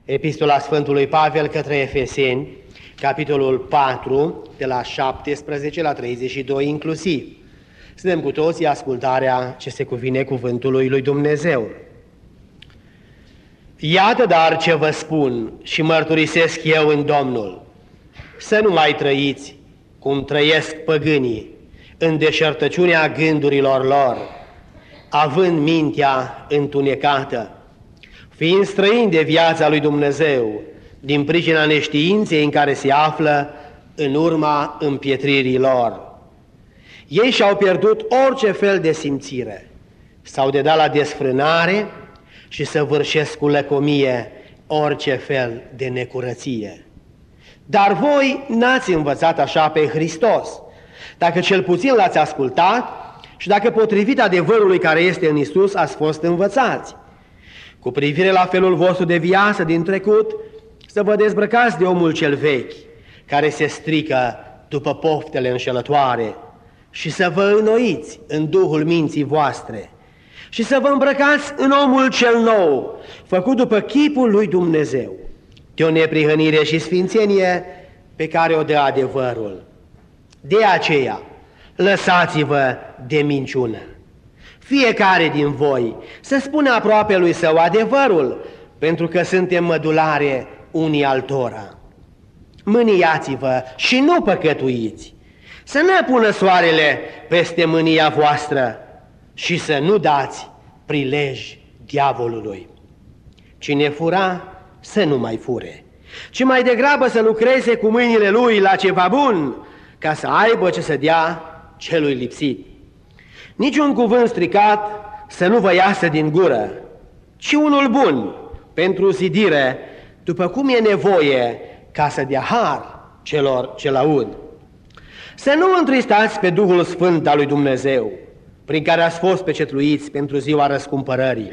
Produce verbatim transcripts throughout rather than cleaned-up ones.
Epistola Sfântului Pavel către Efeseni, capitolul patru, de la șaptesprezece la treizeci și doi inclusiv. Suntem cu toții ascultarea ce se cuvine cuvântului lui Dumnezeu. Iată dar ce vă spun și mărturisesc eu în Domnul: să nu mai trăiți cum trăiesc păgânii, în deșertăciunea gândurilor lor, având mintea întunecată, fiind străini de viața lui Dumnezeu, din pricina neștiinței în care se află în urma împietririi lor. Ei și-au pierdut orice fel de simțire, s-au dedat la desfrânare și săvârșesc cu lăcomie orice fel de necurăție. Dar voi n-ați învățat așa pe Hristos, dacă cel puțin l-ați ascultat și dacă potrivit adevărului care este în Iisus ați fost învățați. Cu privire la felul vostru de viață din trecut, să vă dezbrăcați de omul cel vechi, care se strică după poftele înșelătoare, și să vă înnoiți în duhul minții voastre și să vă îmbrăcați în omul cel nou, făcut după chipul lui Dumnezeu, de o neprihănire și sfințenie pe care o dă adevărul. De aceea, lăsați-vă de minciună. Fiecare din voi să spună aproape lui său adevărul, pentru că suntem mădulare unii altora. Mâniați-vă și nu păcătuiți, să nu pună soarele peste mânia voastră și să nu dați prilej diavolului. Cine fura, să nu mai fure, ci mai degrabă să lucreze cu mâinile lui la ceva bun, ca să aibă ce să dea celui lipsit. Niciun cuvânt stricat să nu vă iasă din gură, ci unul bun pentru zidire, după cum e nevoie, ca să dea har celor ce l-aud. Să nu întristați pe Duhul Sfânt al lui Dumnezeu, prin care ați fost pecetluiți pentru ziua răscumpărării.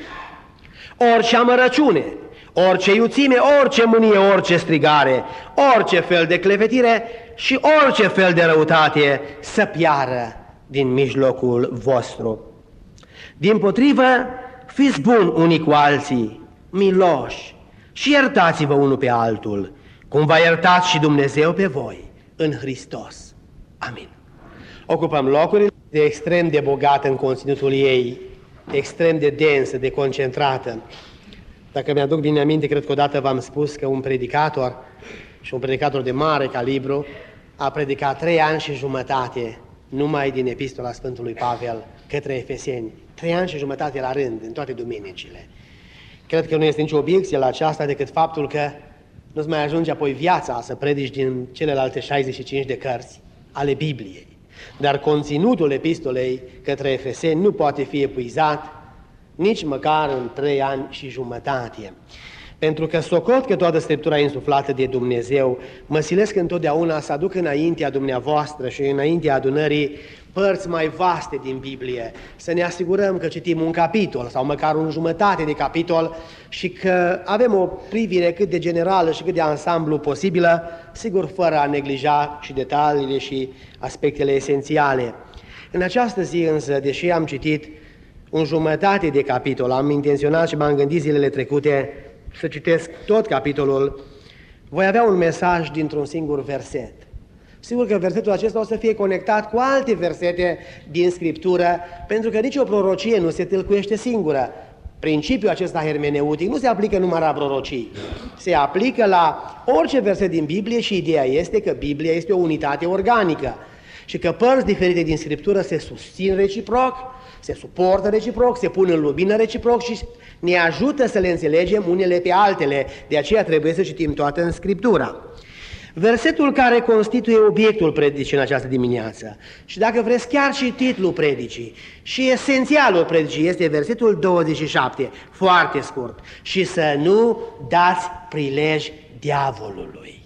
Orice amărăciune, orice iuțime, orice mânie, orice strigare, orice fel de clevetire și orice fel de răutate să piară din mijlocul vostru. Dimpotrivă, fiți buni unii cu alții, miloși, și iertați-vă unul pe altul, cum v-a iertat și Dumnezeu pe voi în Hristos. Amin. Ocupăm locurile de extrem de bogată în conținutul ei, extrem de densă, de concentrată. Dacă mi-aduc bine aminte, cred că odată v-am spus că un predicator, și un predicator de mare calibru, a predicat trei ani și jumătate numai din Epistola Sfântului Pavel către Efeseni. Trei ani și jumătate la rând, în toate duminicile. Cred că nu este nicio obiecție la aceasta decât faptul că nu-ți mai ajunge apoi viața să predici din celelalte șaizeci și cinci de cărți ale Bibliei. Dar conținutul epistolei către Efeseni nu poate fi epuizat nici măcar în trei ani și jumătate. Pentru că socot că toată Scriptura e insuflată de Dumnezeu, mă silesc întotdeauna să aduc înaintea dumneavoastră și înaintea adunării părți mai vaste din Biblie, să ne asigurăm că citim un capitol sau măcar un jumătate de capitol și că avem o privire cât de generală și cât de ansamblu posibilă, sigur fără a neglija și detaliile și aspectele esențiale. În această zi însă, deși am citit un jumătate de capitol, am intenționat și m-am gândit zilele trecute să citesc tot capitolul, voi avea un mesaj dintr-un singur verset. Sigur că versetul acesta o să fie conectat cu alte versete din Scriptură, pentru că nicio prorocie nu se tâlcuiește singură. Principiul acesta hermeneutic nu se aplică numai la prorocii, se aplică la orice verset din Biblie și ideea este că Biblia este o unitate organică și că părți diferite din Scriptură se susțin reciproc, se suportă reciproc, se pun în lumină reciproc și ne ajută să le înțelegem unele pe altele. De aceea trebuie să citim toată în Scriptura. Versetul care constituie obiectul predicii în această dimineață și dacă vreți chiar și titlul predicii și esențialul predicii este versetul douăzeci și șapte, foarte scurt: și să nu dați prilej diavolului.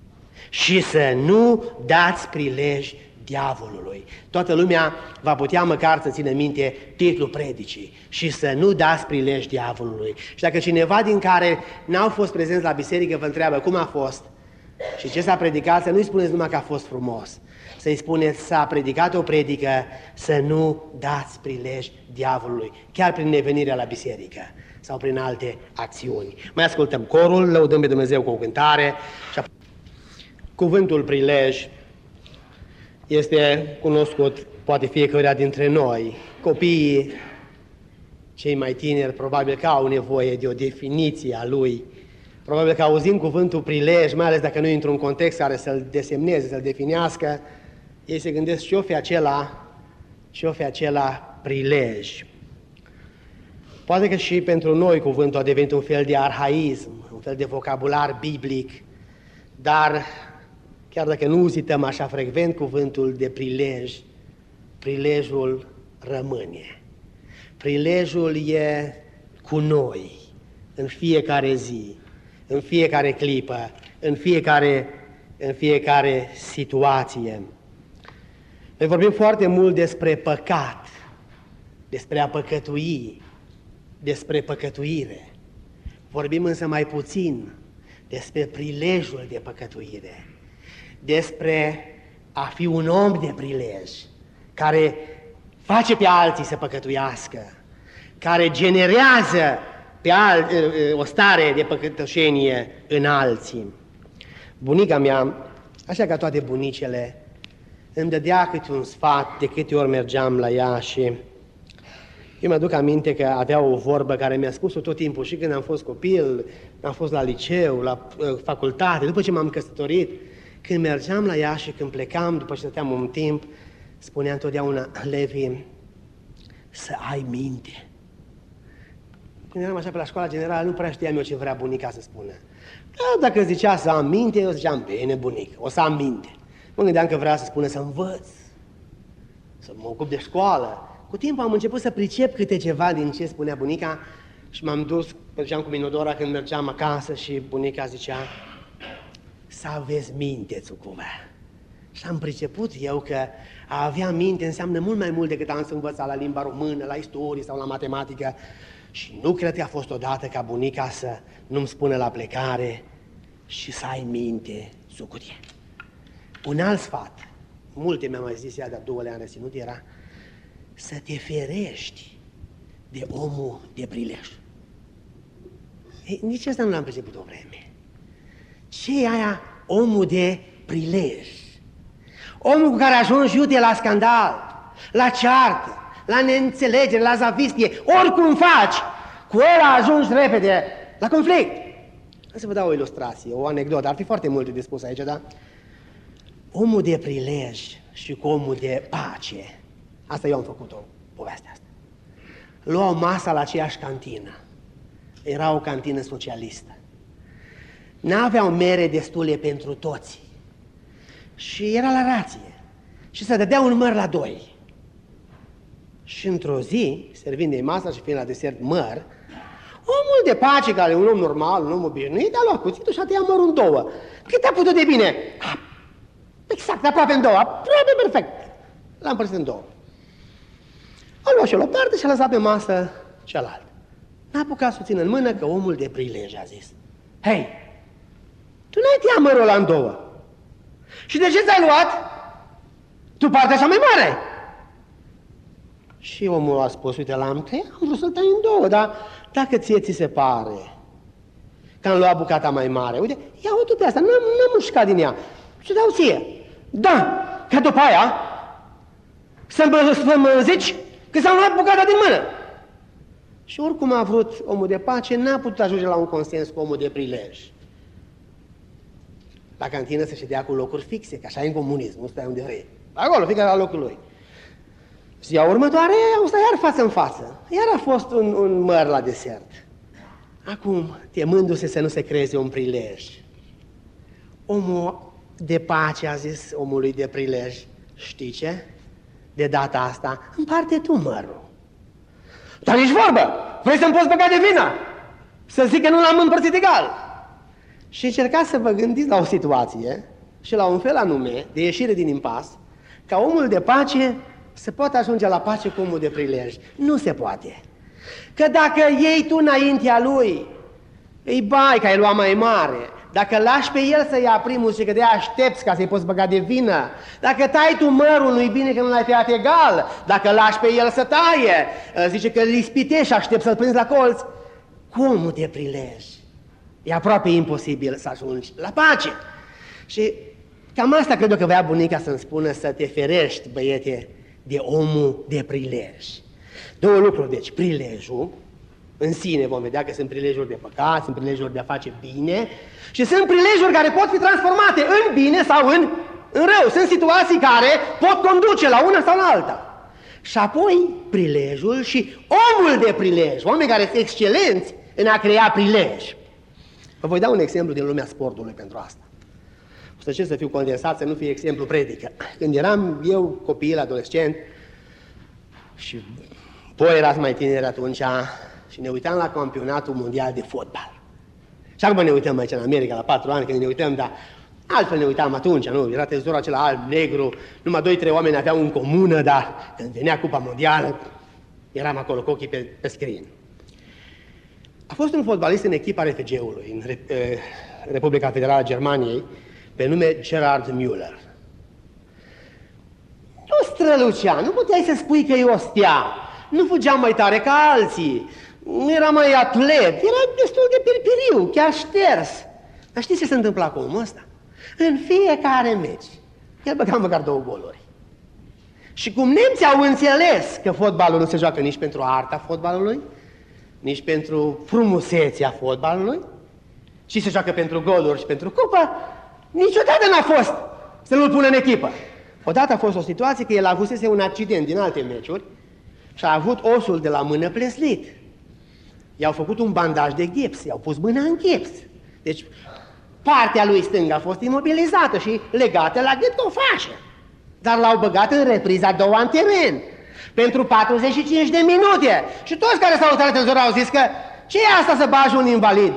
Și să nu dați prilej diavolului. Toată lumea va putea măcar să țină minte titlul predicii: și să nu dați prilej diavolului. Și dacă cineva din care n-au fost prezenți la biserică vă întreabă cum a fost și ce s-a predicat, să nu-i spuneți numai că a fost frumos, să-i spuneți: s-a predicat o predică, să nu dați prilej diavolului, chiar prin nevenirea la biserică. sau prin alte acțiuni. Mai ascultăm corul, lăudăm pe Dumnezeu cu o cântare. Cuvântul prilej este cunoscut poate fiecare dintre noi. Copiii, cei mai tineri, probabil că au nevoie de o definiție a lui. Probabil că auzind cuvântul prilej, mai ales dacă nu într-un context care să-l desemneze, să-l definească, ei se gândesc ce-o fi acela, ce-o fi acela prilej. Poate că și pentru noi cuvântul a devenit un fel de arhaism, un fel de vocabular biblic, dar chiar dacă nu uzităm așa frecvent cuvântul de prilej, prilejul rămâne. Prilejul e cu noi în fiecare zi, în fiecare clipă, în fiecare, în fiecare situație. Noi vorbim foarte mult despre păcat, despre a păcătui, despre păcătuire. Vorbim însă mai puțin despre prilejul de păcătuire, despre a fi un om de prilej, care face pe alții să păcătuiască, care generează pe alt, o stare de păcătoșenie în alții. Bunica mea, așa ca toate bunicele, îmi dădea câte un sfat de câte ori mergeam la ea și eu mi-aduc aminte că avea o vorbă care mi-a spus-o tot timpul și când am fost copil, am fost la liceu, la uh, facultate, după ce m-am căsătorit, când mergeam la ea și când plecam, după ce stăteam un timp, spunea întotdeauna, Levi, să ai minte. Când eram așa pe la școala generală, nu prea știam eu ce vrea bunica să spună. Da, dacă zicea să am minte, eu ziceam, bine, bunic, o să am minte. Mă gândeam că vrea să spună să învăț, să mă ocup de școală. Cu timpul am început să pricep câte ceva din ce spunea bunica și m-am dus, mergeam cu Minodora când mergeam acasă și bunica zicea, să aveți minte, țucuvă. Și am priceput eu că a avea minte înseamnă mult mai mult decât am să învăța la limba română, la istorie sau la matematică. Și nu cred că a fost odată ca bunica să nu-mi spună la plecare și să ai minte, țucurie. Un alt sfat, multe mi-a mai zis ea, de-a două le-am reținut, era să te ferești de omul de prilej. Ei, nici asta nu l-am priceput o vreme. Ce e aia omul de prilej? Omul cu care ajungi iute la scandal, la ceartă, la neînțelegere, la zavistie, oricum faci, cu ăla ajungi repede la conflict. Să vă dau o ilustrație, o anecdotă, ar fi foarte multe de spus aici, dar omul de prilej și cu omul de pace, asta eu am făcut-o, povestea asta. Luau masa la aceeași cantină, era o cantină socialistă. N-aveau mere destule pentru toți și era la rație și se dădea un măr la doi. Și într-o zi, servind de masa și fiind la desert măr, omul de pace, care e un om normal, un om obișnuit, a luat cuțitul și a tăiat mărul în două. Cât a putut de bine? Exact, aproape în două, aproape perfect. L-a împărțit în două. A luat și-o la o parte și a lăsat pe masă cealaltă. N-a apucat să o țină în mână că omul de prilej a zis, hei, tu n-ai tăiat mărul ăla în două. Și de ce ți-ai luat? Tu partea cea mai mare. Și omul a spus, uite, l-am tăiat, am vrut să-l tai în două, dar dacă ție ți se pare că am luat bucata mai mare, uite, ia-o tu pe asta, n-am, n-am mușcat din ea, și dau ție. Da, ca după aia să-mi zici că s-am luat bucata din mână. Și oricum a vrut omul de pace, n-a putut ajunge la un consens cu omul de prilej. La cantină se ședea cu locuri fixe, că așa e în comunism, nu stai unde vrei. Acolo, fiecare la locul lui. Ziua următoare, au stat iar față în față. Iar a fost un, un măr la desert. Acum, temându-se să nu se creeze un prilej, omul de pace a zis omului de prilej, știi ce? De data asta, împarte tu mărul. Dar nici vorbă! Vrei să-mi poți băga de vină? Să zic că nu l-am împărțit egal. Și încercați să vă gândiți la o situație și la un fel anume de ieșire din impas, ca omul de pace să poată ajunge la pace cu omul de prilej. Nu se poate. Că dacă iei tu înaintea lui, îi bai că ai luat mai mare. Dacă lași pe el să ia primul și că de-aia aștepți ca să-i poți băga de vină, dacă tai tu mărul, nu-i bine că nu l-ai tăiat egal, dacă lași pe el să taie, zice că îl ispitești și aștepți să-l prinzi la colț, cu omul de prilej e aproape imposibil să ajungi la pace. Și cam asta cred că voia bunica să-mi spună, să te ferești, băiete, de omul de prilej. Două lucruri, deci prilejul, în sine vom vedea că sunt prilejuri de păcat, sunt prilejuri de a face bine și sunt prilejuri care pot fi transformate în bine sau în, în rău. Sunt situații care pot conduce la una sau la alta. Și apoi prilejul și omul de prilej, oameni care sunt excelenți în a crea prilej. Vă voi da un exemplu din lumea sportului pentru asta. O să cer să fiu condensat, să nu fie exemplu predică. Când eram eu copil, adolescent, și voi erați mai tineri atunci, și ne uitam la campionatul mondial de fotbal. Și acum ne uităm aici în America, la patru ani, când ne uităm, dar altfel ne uitam atunci, nu? Era televizorul acela alb-negru, numai doi, trei oameni aveau în comună, dar când venea Cupa Mondială, eram acolo cu ochii pe, pe screen. A fost un fotbalist în echipa R F G-ului, în Republica Federală a Germaniei, pe nume Gerhard Müller. Nu strălucea, nu puteai să spui că e o stea, nu fugea mai tare ca alții, nu era mai atlet, era destul de pirpiriu, chiar șters. Dar știți ce se întâmpla cu omul ăsta? În fiecare meci, el băga măcar două goluri. Și cum nemții au înțeles că fotbalul nu se joacă nici pentru arta fotbalului, nici pentru frumusețea fotbalului, și se joacă pentru goluri și pentru cupă, niciodată n-a fost să nu-l pună în echipă. Odată a fost o situație că el avusese un accident din alte meciuri și a avut osul de la mână plesnit. I-au făcut un bandaj de gips, i-au pus mâna în gips. Deci partea lui stângă a fost imobilizată și legată la gât cu o fașă. Dar l-au băgat în repriza a doua în teren pentru patruzeci și cinci de minute. Și toți care s-au uitat la televizor au zis că ce e asta să bagi un invalid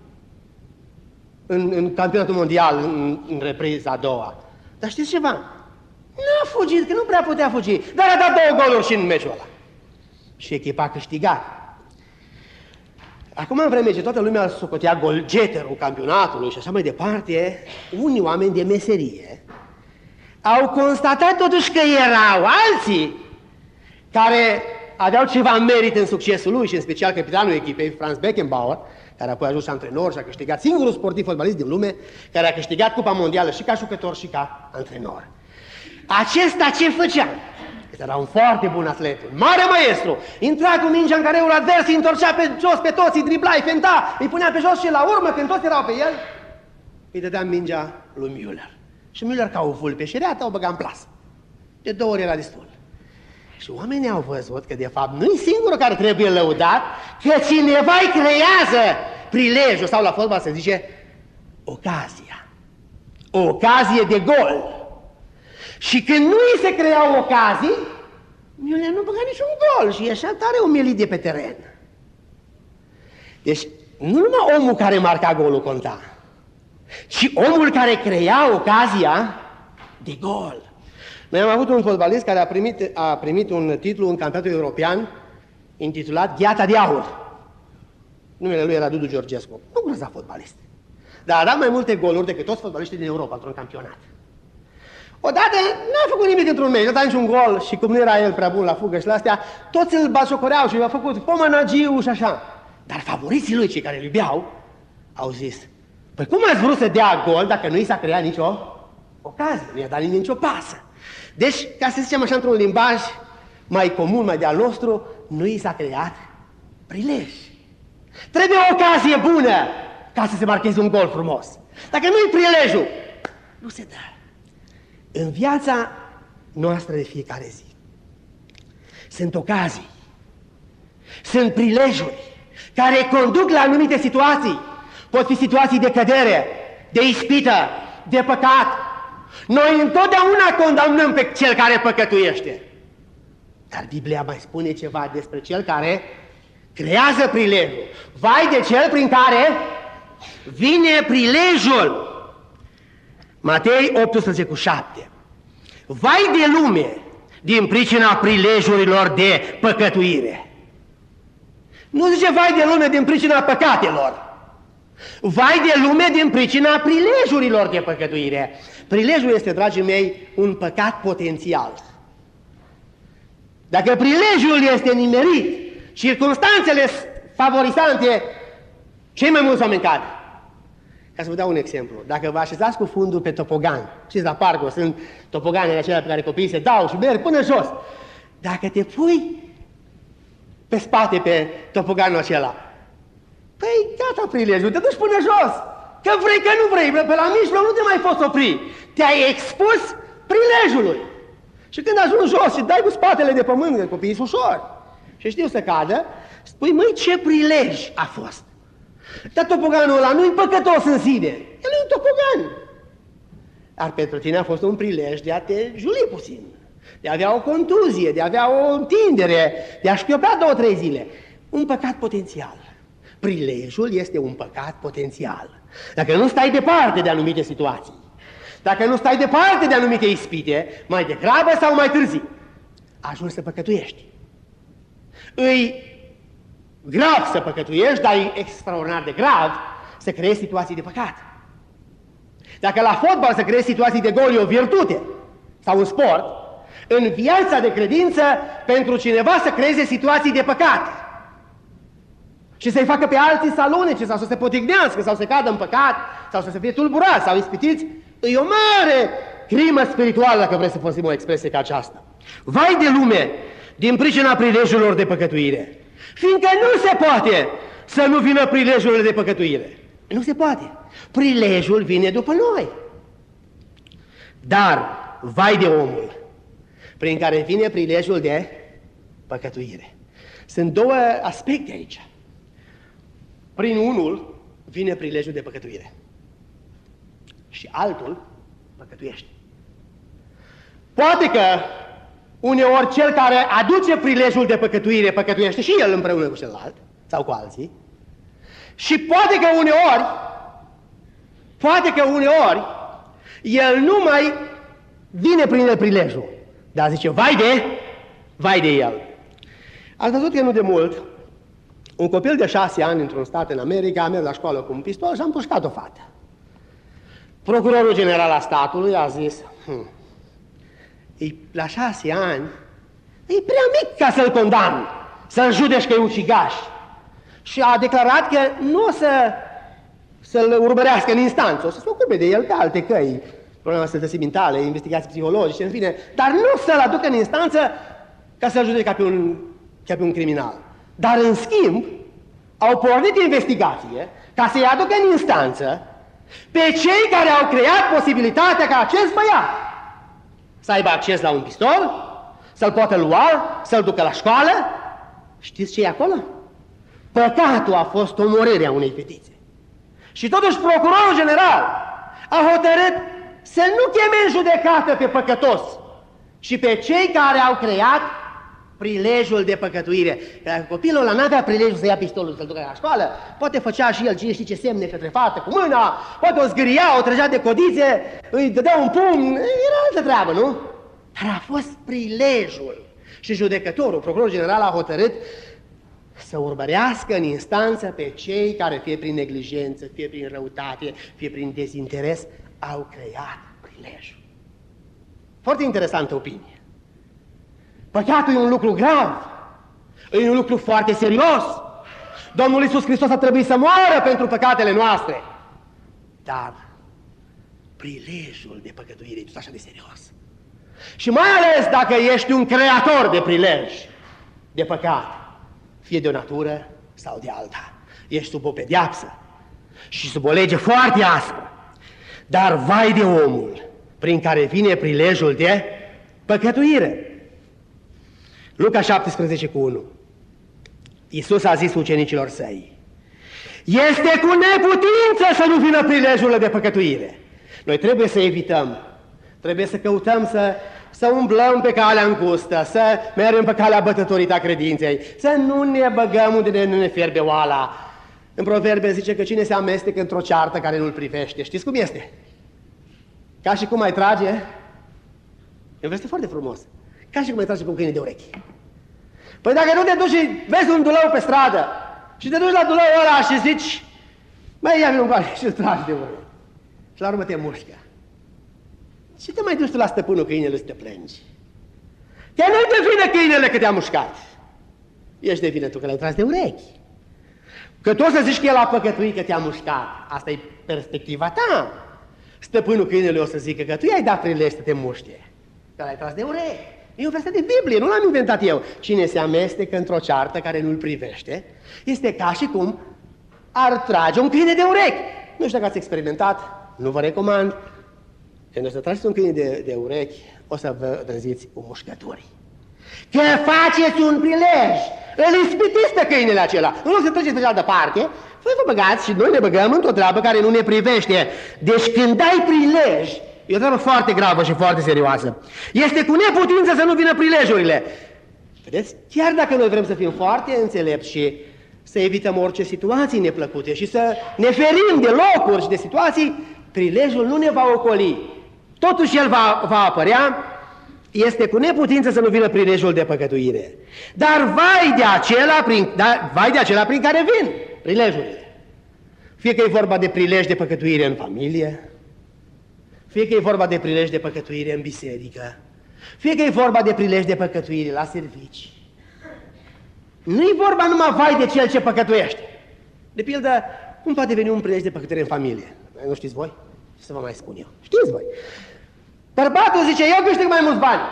în, în campionatul mondial, în, în repriza a doua? Dar știți ceva? N-a fugit, că nu prea putea fugi, dar a dat două goluri și în meciul ăla. Și echipa a câștigat. Acum, în vreme ce toată lumea socotea golgeterul campionatului și așa mai departe, unii oameni de meserie au constatat totuși că erau alții care aveau ceva merit în succesul lui și în special capitanul echipei, Franz Beckenbauer, care apoi a ajuns antrenor și a câștigat singurul sportiv fotbalist din lume, care a câștigat Cupa Mondială și ca jucător și ca antrenor. Acesta ce făcea? Era un foarte bun atlet, un mare maestru. Intra cu mingea în careul advers, îi întorcea pe jos pe toți, îi dribla, îi fenta, îi punea pe jos și la urmă, când toți erau pe el, îi dădea mingea lui Müller. Și Müller, ca o vulpe șereată, o băga în plasă. De două ori era destul. Și oamenii au văzut că, de fapt, nu-i singurul care trebuie lăudat, că cineva îi creează prilejul, sau la fotbal se zice ocazia. O ocazie de gol. Și când nu îi se creau ocazii, Müller nu băga niciun gol și ieșea tare umilit de pe teren. Deci, nu numai omul care marca golul conta, ci omul care crea ocazia de gol. Noi am avut un fotbalist care a primit, a primit un titlu în campionatul european intitulat Gheata de Aur. Numele lui era Dudu Georgescu. Nu grozav fotbalist, dar a dat mai multe goluri decât toți fotbaliștii din Europa într-un campionat. Odată n-a făcut nimic într-un meci, n-a dat niciun gol și cum nu era el prea bun la fugă și la astea, toți îl bajocoreau și i-a făcut pomanagiu și așa. Dar favoriții lui, cei care îl iubeau, au zis, păi cum ați vrut să dea gol dacă nu i s-a creat nicio ocazie, nu i-a dat nimeni nicio pasă? Deci, ca să zicem așa într-un limbaj mai comun, mai de-al nostru, nu i s-a creat prilej. Trebuie o ocazie bună ca să se marcheze un gol frumos. Dacă nu-i prilejul, nu se dă. În viața noastră de fiecare zi sunt ocazii, sunt prilejuri care conduc la anumite situații. Pot fi situații de cădere, de ispită, de păcat. Noi întotdeauna condamnăm pe cel care păcătuiește. Dar Biblia mai spune ceva despre cel care creează prilejul. Vai de cel prin care vine prilejul. Matei optsprezece cu șapte. Vai de lume din pricina prilejurilor de păcătuire. Nu zice vai de lume din pricina păcatelor. Vai de lume din pricina prilejurilor de păcătuire. Prilejul este, dragii mei, un păcat potențial. Dacă prilejul este nimerit, circumstanțele favorizante Cei mai mulți oameni cad. Ca să vă dau un exemplu. Dacă vă așezați cu fundul pe topogan, știți, la parcuri sunt topoganele acelea pe care copiii se dau și merg până jos. Dacă te pui pe spate pe topoganul acela, păi gata prilejul, te duci până jos. Că vrei, că nu vrei, pe la mijloc nu te mai poți opri. Te-ai expus prilejului. Și când ajungi jos și dai cu spatele de pământ, că copiii sunt ușor și știu să cadă, spui, măi, ce prilej a fost. Dar topoganul ăla nu-i păcătos în sine, el e un topogan. Dar pentru tine a fost un prilej de a te juli puțin, de a avea o contuzie, de a avea o întindere, de a șchiopea două, trei zile. Un păcat potențial. Prilejul este un păcat potențial. Dacă nu stai departe de anumite situații, dacă nu stai departe de anumite ispite, mai degrabă sau mai târziu, ajungi să păcătuiești. Îi grav să păcătuiești, dar e extraordinar de grav să creezi situații de păcat. Dacă la fotbal să creezi situații de gol e o virtute sau un sport, în viața de credință, pentru cineva să creeze situații de păcat și să-i facă pe alții să alunece sau să se potignească sau să cadă în păcat sau să se fie tulburați sau ispitiți, e o mare crimă spirituală, dacă vreți să folosim o expresie ca aceasta. Vai de lume din pricina prilejurilor de păcătuire, fiindcă nu se poate să nu vină prilejurile de păcătuire. Nu se poate. Prilejul vine după noi. Dar, vai de omul prin care vine prilejul de păcătuire. Sunt două aspecte aici. Prin unul vine prilejul de păcătuire și altul păcătuiește. Poate că uneori cel care aduce prilejul de păcătuire păcătuiește și el împreună cu celălalt sau cu alții. Și poate că uneori, poate că uneori el nu mai vine prin el prilejul, dar zice, vai de, vai de el. Ați văzut că nu de mult un copil de șase ani într-un stat în America a mers la școală cu un pistol și a împușcat o fată. Procurorul general al statului a zis, hm, e, la șase ani e prea mic ca să-l condamn, să-l judeci că e ucigaș. Și a declarat că nu o să, să-l urmărească în instanță, o să se ocupe de el pe alte căi, probleme sănătății mentale, investigații psihologice, în fine, dar nu să-l aducă în instanță ca să-l judece ca pe un, ca pe un criminal. Dar, în schimb, au pornit investigație ca să-i aducă în instanță pe cei care au creat posibilitatea ca acest băiat să aibă acces la un pistol, să-l poată lua, să-l ducă la școală. Știți ce e acolo? Păcatul a fost omorârea unei fetițe. Și totuși procurorul general a hotărât să nu cheme în judecată pe păcătos, ci pe cei care au creat prilejul de păcătuire. Dacă copilul ăla n-avea prilejul să ia pistolul să-l ducă la școală, poate făcea și el cine știe ce semne către fată cu mâna, poate o zgâria, o trăgea de codițe, îi dădea un pumn, era altă treabă, nu? Dar a fost prilejul. Și judecătorul, procurorul general, a hotărât să urmărească în instanță pe cei care, fie prin neglijență, fie prin răutate, fie prin dezinteres, au creat prilejul. Foarte interesantă opinie. Păcatul e un lucru grav, e un lucru foarte serios. Domnul Iisus Hristos a trebuit să moară pentru păcatele noastre. Dar prilejul de păcătuire e tot așa de serios. Și mai ales dacă ești un creator de prilej, de păcat, fie de o natură sau de alta. Ești sub o pedeapsă și sub o lege foarte aspră. Dar vai de omul prin care vine prilejul de păcătuire. Luca șaptesprezece cu unu. Iisus a zis ucenicilor săi, este cu neputință să nu vină prilejurile de păcătuire. Noi trebuie să evităm, trebuie să căutăm să, să umblăm pe calea îngustă, să mergem pe calea bătătorită a credinței, să nu ne băgăm unde nu ne fierbe oala. În Proverbe zice că cine se amestecă într-o ceartă care nu-l privește, știți cum este? Ca și cum ai trage, e un verset foarte frumos, ca și cum ai trage pe un câine de urechi. Păi dacă nu te duci și vezi un dulău pe stradă și te duci la dulăul ăla și zici, măi, ia vină încoace și îl tragi de urechi. Și la urmă te mușcă. Și te mai duci tu la stăpânul câinele să te plângi. Că nu te vină câinele că te-a mușcat. Ești de vină tu că l-ai tras de urechi. Că tu o să zici că el a păcătuit, că te-a mușcat. Asta e perspectiva ta. Stăpânul câinelui o să zică că tu i-ai dat prilej să te muște, că l-ai tras de urechi. E o veste de Biblie, nu l-am inventat eu. Cine se amestecă într-o ceartă care nu-l privește, este ca și cum ar trage un câine de urechi. Nu știu dacă ați experimentat, nu vă recomand. Când o să trageți un câine de, de urechi, o să vă treziți cu mușcături. Că faceți un prilej, îl ispitiți pe câinele acela. Nu o să treceți pe cealaltă parte, voi vă băgați și noi ne băgăm într-o treabă care nu ne privește. Deci când ai prilej, e o treabă foarte gravă și foarte serioasă. Este cu neputință să nu vină prilejurile. Vedeți? Chiar dacă noi vrem să fim foarte înțelepți și să evităm orice situații neplăcute și să ne ferim de locuri și de situații, prilejul nu ne va ocoli. Totuși el va, va apărea. Este cu neputință să nu vină prilejul de păcătuire. Dar vai de acela prin, da, vai de acela prin care vin prilejurile. Fie că e vorba de prilej de păcătuire în familie, fie că e vorba de prilej de păcătuire în biserică, fie că e vorba de prilej de păcătuire la servici. Nu e vorba numai vai de cel ce păcătuiește. De pildă, cum poate veni un prilej de păcătuire în familie? Nu știți voi? Ce să vă mai spun eu? Știți voi? Bărbatul zice, eu câștig mai mulți bani.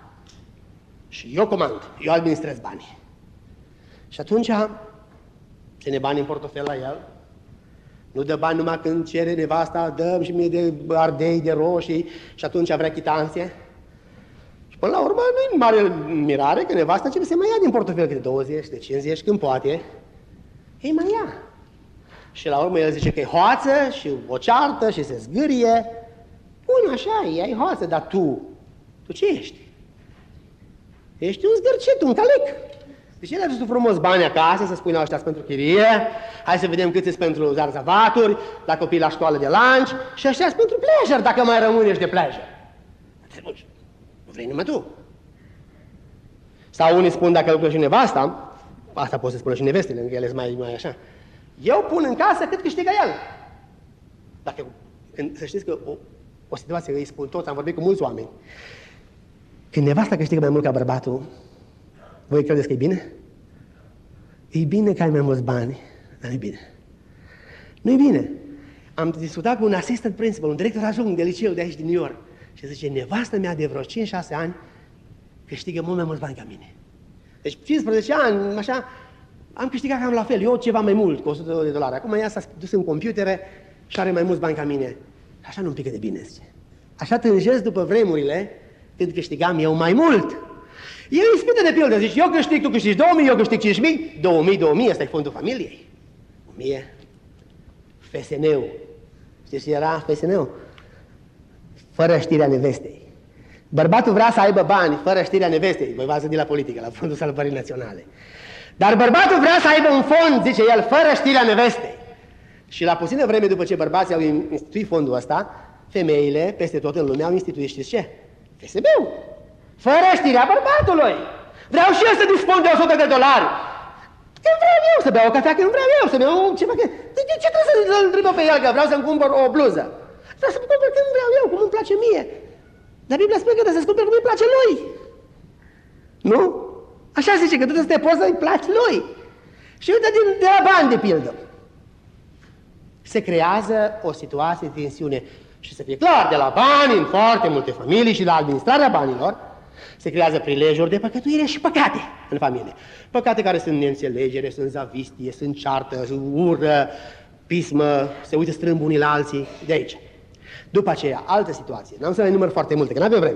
Și eu comand, eu administrez banii. Și atunci ține bani în portofel la el, nu dă bani numai când cere nevasta, dăm și mie de ardei, de roșii, și atunci vrea chitanțe. Și până la urmă nu-i mare mirare că nevasta începe să mai ia din portofel de douăzeci, de cincizeci, când poate, ei mai ia. Și la urmă el zice că e hoață și o ceartă și se zgârie. Bun, așa e, ai hoață, dar tu, tu ce ești? Ești un zgârcet, un calec. Deci el a dus frumos bani acasă, să spui, ăștia pentru chirie, hai să vedem cât sunt pentru zarzavaturi, la copii la școală de lunch, și ăștia pentru pleasure, dacă mai rămânești de pleasure. Nu vrei numai tu. Sau unii spun, dacă lucră și nevasta, asta pot să spună și nevestele, că ele sunt mai, mai așa, eu pun în casă cât câștigă el. Dacă, când, să știți că o, o situație, îi spun toți, am vorbit cu mulți oameni, când nevasta câștigă mai mult ca bărbatul, voi credeți că e bine? E bine că ai mai mulți bani, dar nu e bine. Nu e bine. Am discutat cu un assistant principal, un director adjunct de liceu de aici din New York, și zice, nevastă mea de vreo cinci șase ani câștigă mult mai mulți bani ca mine. Deci cincisprezece ani, așa, am câștigat cam la fel, eu ceva mai mult, cu o sută de dolari. Acum ea s-a dus în computere și are mai mulți bani ca mine. Așa nu-mi pică de bine, zice. Așa tânjesc după vremurile când câștigam eu mai mult. E o ispită de pildă, zici, eu câștig, tu câștigi două mii, eu câștig cinci mii, două mii, două mii, ăsta e fondul familiei. o mie, F S N-ul. Știți ce era F S N-ul? Fără știrea nevestei. Bărbatul vrea să aibă bani fără știrea nevestei. Voi v-ați gândit la politică, la Fondul Salvării Naționale. Dar bărbatul vrea să aibă un fond, zice el, fără știrea nevestei. Și la puțină vreme după ce bărbații au instituit fondul ăsta, femeile peste tot în lume au instituit, știți ce? F S B-ul. Fără știrea bărbatului. Vreau și eu să dispun de o sută de dolari. Când vreau eu să beau o cafea, când vreau eu să beau ceva. De ce trebuie să-l întreb pe el că vreau să-mi cumpăr o bluză? Vreau să-mi cumpăr când vreau eu, cum îmi place mie. Dar Biblia spune că trebuie să-ți cumperi cum îi place lui. Nu? Așa zice, că trebuie să te poți să-i placi lui. Și uite din, de la bani, de pildă. Se creează o situație de tensiune. Și să fie clar, de la bani în foarte multe familii și la administrarea banilor, se creează prilejuri de păcătuire și păcate în familie. Păcate care sunt neînțelegere, sunt zavistie, sunt ceartă, sunt ură, pismă, se uită strâmb unii la alții, de aici. După aceea, altă situație, n-am să le număr foarte multe, că n-avem vreme.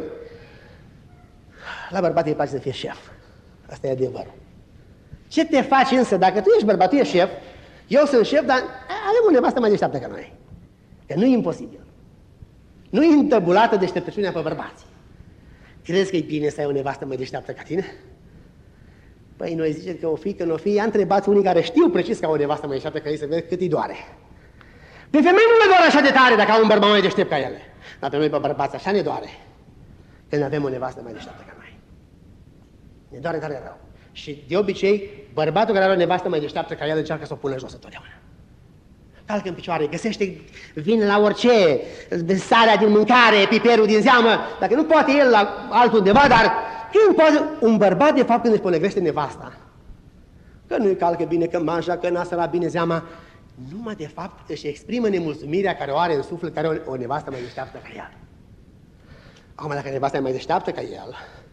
La bărbat îi place să fie șef. Asta e adevărul. Ce te faci însă, dacă tu ești bărbat, tu ești șef, eu sunt șef, dar avem o nevastă mai deșteaptă ca noi. Că nu e imposibil. Nu e întăbulată deșteptăciunea pe bărbați. Crezi că e bine să ai o nevastă mai deșteaptă ca tine? Păi noi zicem că o fi, că nu o fi, ia întrebați unii care știu precis că au o nevastă mai deșteaptă ca ei să vezi cât îi doare. Pe femei nu le doare așa de tare dacă au un bărbat mai deștept ca ele. Dar pe noi, pe bărbați, așa ne doare când avem o nevastă mai deșteaptă ca noi. Ne doare tare rău. Și de obicei, bărbatul care are o nevastă mai deșteaptă ca el încearcă să o pună jos întotdeauna. Calcă în picioare, găsește vin la orice, sarea din mâncare, piperul din zeamă, dacă nu poate el la altundeva, dar când poate un bărbat, de fapt, când își ponegrește nevasta, că nu-i calcă bine, că manșa, că n-a sărat bine zeama. Numai de fapt își exprimă nemulțumirea care o are în suflet, care o, o nevastă mai deșteaptă ca el. Acum, dacă nevasta e mai deșteaptă ca el,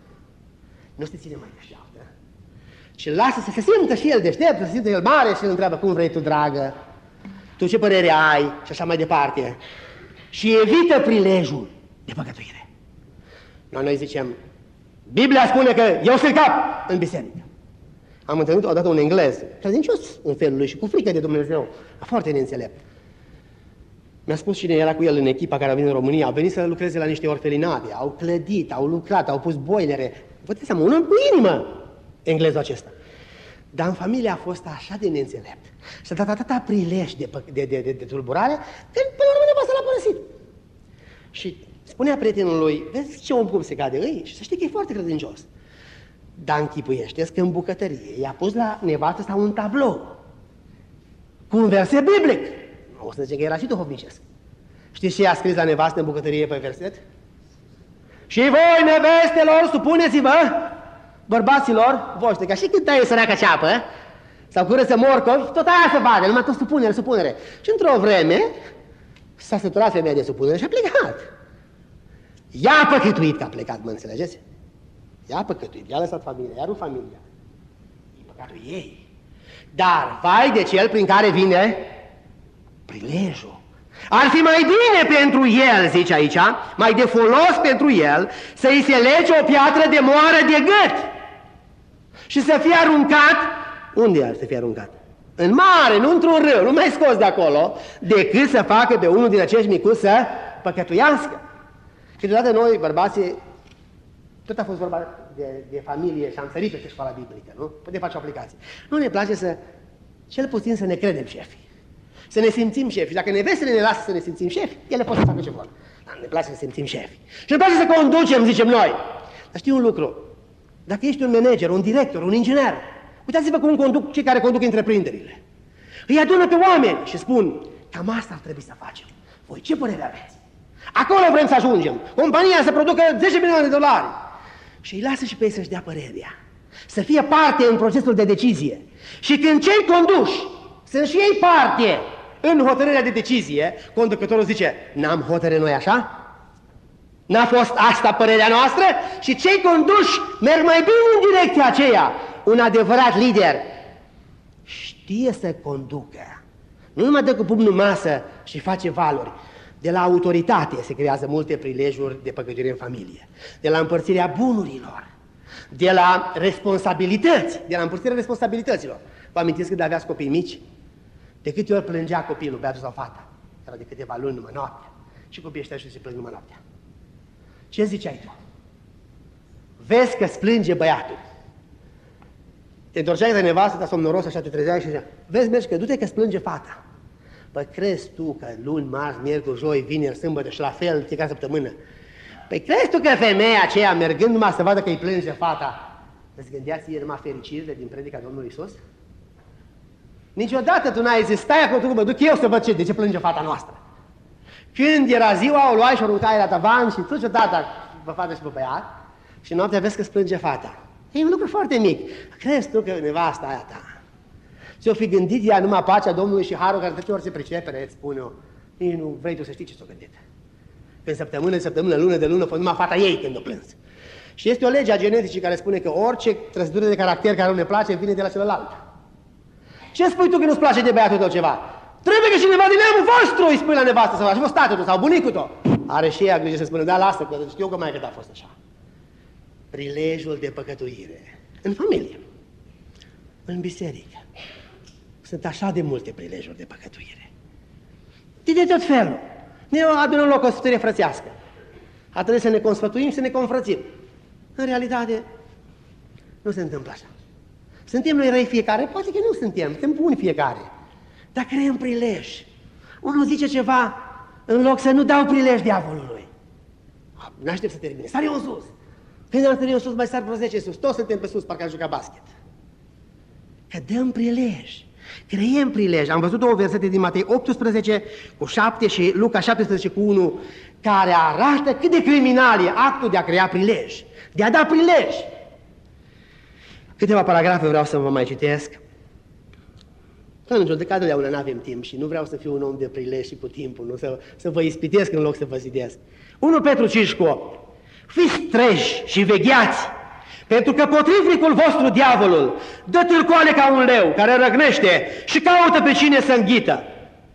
nu se ține mai deșteaptă. Și îl lasă să se simtă și el deștept, să se simtă el mare și îl întreabă, cum vrei tu, dragă? Tu ce părere ai? Și așa mai departe. Și evită prilejul de păcătuire. Noi, noi zicem, Biblia spune că eu sunt cap în biserică. Am întâlnit odată un englez, credincios în felul lui și cu frică de Dumnezeu, foarte neînțelept. Mi-a spus cine era cu el în echipa care a venit în România, au venit să lucreze la niște orfelinate, au clădit, au lucrat, au pus boilere. Vă dați seama, un om cu inimă, englezul acesta. Dar în familie a fost așa de neînțelept și a dat atâta prilej de, de, de, de, de tulburare, că până la urmă nevasta l-a părăsit. Și spunea prietenul lui, vezi ce om cum se cade îi? Și să știi că e foarte credincios. Dar închipuiește-ți că în bucătărie i-a pus la nevastă asta un tablou cu un verset biblic. O să zice că era și duhovnicesc. Știți ce i-a scris la nevastă în bucătărie pe verset? Și voi, nevestelor, supuneți-vă bărbaților voștri, ca și când taie săraca ceapă sau curăță morcovi, tot aia se vadă, numai tot supunere, supunere. Și într-o vreme s-a săturat femeia de supunere și a plecat. Ea a păcătuit că a plecat, mă înțelegeți? Ea a păcătuit, ea a lăsat familia, ea nu familia. E păcatul ei. Dar, vai de cel prin care vine prilejul. Ar fi mai bine pentru el, zice aici, mai de folos pentru el, să-i se lege o piatră de moară de gât și să fie aruncat. Unde ar să fie aruncat? În mare, nu într-un râu, nu mai scos de acolo, decât să facă pe unul din acești micuți să păcătuiască. Câteodată noi, bărbații, tot a fost vorba de, de familie și am sărit pe școala biblică, nu? Putem face o aplicație. Nu ne place să, cel puțin să ne credem șefi. Să ne simțim șefi. Și dacă nevestele ne lasă să ne simțim șefi, ele pot să facă ce vor. Dar ne place să simțim șefi. Și ne place să conducem, zicem noi. Dar știi un lucru? Dacă ești un manager, un director, un inginer, uitați-vă cum conduc cei care conduc întreprinderile. Îi adună pe oameni și spun, cam asta ar trebui să facem. Voi ce părere aveți? Acolo vrem să ajungem. Compania să producă zece milioane de dolari. Și îi lasă și pe ei să-și dea părerea. Să fie parte în procesul de decizie. Și când cei conduși sunt și ei parte în hotărârea de decizie, conducătorul zice, n-am hotărât noi așa? N-a fost asta părerea noastră? Și cei conduși merg mai bine în direcția aceea. Un adevărat lider știe să conducă. Nu numai dă cu pumnul în masă și face valuri. De la autoritate se creează multe prilejuri de păcătuire în familie. De la împărțirea bunurilor. De la responsabilități. De la împărțirea responsabilităților. Vă amintiți când aveați copii mici? De câte ori plângea copilul, băiatul sau fata? Era de câteva luni numai noaptea. Și copiii ăștia și se plâng numai noaptea. Ce ziceai tu? Vezi că splânge băiatul. Te întorceai de nevastă, ta somnoros, așa te trezeai și zicea, vezi, mergi, că du-te că splânge fata. Păi crezi tu că luni, marți, miercuri, joi, vineri, sâmbătă și la fel fiecare săptămână? Păi crezi tu că femeia aceea, mergând numai să vadă că îi plânge fata, îți gândeați ție numai fericirile din predica Domnului Iisus? Niciodată tu n-ai zis, stai acolo, tu, mă duc eu să văd ce, de ce plânge fata noastră. Când era ziua, o luai și o aruncai la tavan și tu și tata, vă fată și pe băiat, și noaptea vezi că splânge fata. E un lucru foarte mic. Crezi tu că nevasta aia ta ți-o fi gândit ea numai pacea Domnului și harul care de ori se pricepere, îți spune eu, nici nu vrei tu să știi ce ți-o gândit. Când săptămână de săptămână, lună de lună, fost numai fata ei când o plâns. Și este o lege a geneticii care spune că orice trăsătură de caracter care nu ne place vine de la celălalt. Ce spui tu că nu-ți place de băiatul tău ceva? Trebuie că cineva din neamul vostru îi spui la nevastă sau și fost tatăl tău sau bunicul tău. Are și ea grijă să spună, da, lasă, că știu că mai că a fost așa. Prilejul de păcătuire. În familie. În biserică. Sunt așa de multe prilejuri de păcătuire. De tot felul. Ne adunăm loc o sfătuire frățească. A trebuit să ne consfătuim și să ne confrățim. În realitate, nu se întâmplă așa. Suntem noi răi fiecare? Poate că nu suntem, suntem buni fiecare. Dar creăm prilej. Unul zice ceva, în loc să nu dau prilej diavolului. N-aștept să termine. Sar eu în sus. Când am sărit eu în sus, mai sar vreo zece sus. Toți suntem pe sus, parcă am jucat basket. Că dăm prilej. Creiem prilej. Am văzut două versete din Matei optsprezece cu șapte și Luca șaptesprezece cu unu, care arată cât de criminal e actul de a crea prilej, de a da prilej. Câteva paragrafe vreau să vă mai citesc. în judecată de nu avem timp și nu vreau să fiu un om de prilej și cu timpul, nu să, să vă ispitesc în loc să vă zidesc. unu Petru cinci cu opt. Fiți treji și vegheați, pentru că potrivnicul vostru, diavolul, dă tâlcoale ca un leu care răgnește și caută pe cine să înghită.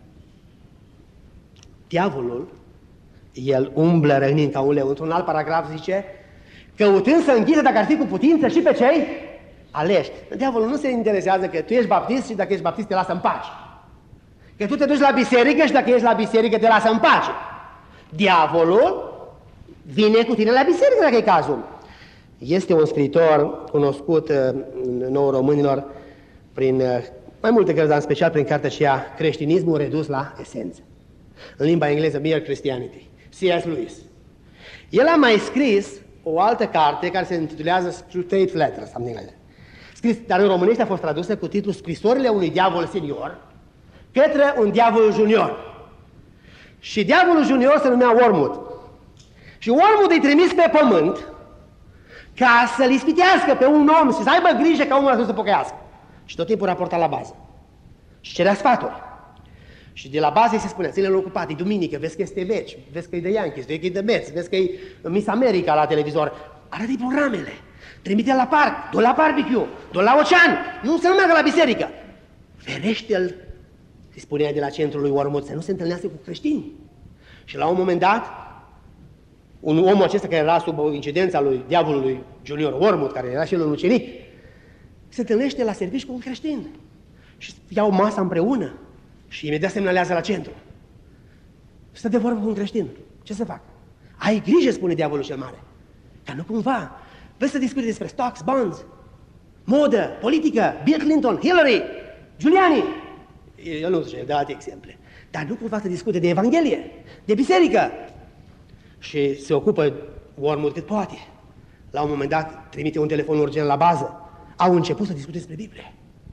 Diavolul, el umblă răgnind ca un leu. Într-un alt paragraf zice, căutând să înghită, dacă ar fi cu putință, și pe cei aleși. Diavolul nu se interesează că tu ești baptist și dacă ești baptist te lasă în pace. Că tu te duci la biserică și dacă ești la biserică te lasă în pace. Diavolul vine cu tine la biserică dacă e cazul. Este un scriitor cunoscut nouă românilor prin mai multe cărți, dar în special prin cartea aceea Creștinismul redus la esență. În limba engleză, Mere Christianity, C S Lewis. El a mai scris o altă carte care se intitulează Straight Letters, something like that. Scris, dar în românește a fost tradusă cu titlul Scrisorile unui diavol senior către un diavol junior. Și diavolul junior se numea Wormwood. Și Wormwood îi trimis pe pământ ca să-l ispitească pe un om și să aibă grijă ca omul ăsta să se pocăiască. Și tot timpul raporta la bază. Și cerea sfaturi. Și de la bază îi se spunea, ține-l ocupat, e duminică, vezi că este meci, vezi că e de Yankees, vezi că e de Mets, vezi că e Miss America la televizor. Arată-i programele, trimite-l la parc, du-l la barbecue, du-l la ocean, nu să nu meargă la biserică. Ferește-l, îi spunea de la centrul lui Wormwood, să nu se întâlnească cu creștini. Și la un moment dat, un om acesta care era sub incidența lui diavolului junior Wormwood, care era și el un ucenic, se întâlnește la serviciu cu un creștin și iau masa împreună și imediat semnalează la centru. Stă de vorbă cu un creștin. Ce să fac? Ai grijă, spune diavolul cel mare, ca nu cumva vrei să discuți despre stocks, bonds, modă, politică, Bill Clinton, Hillary, Giuliani. El nu zice, dă alte exemple. Dar nu cumva să discute de Evanghelie, de biserică. Și se ocupă Wormwood cât poate. La un moment dat trimite un telefon urgent la bază. Au început să discute despre Biblie.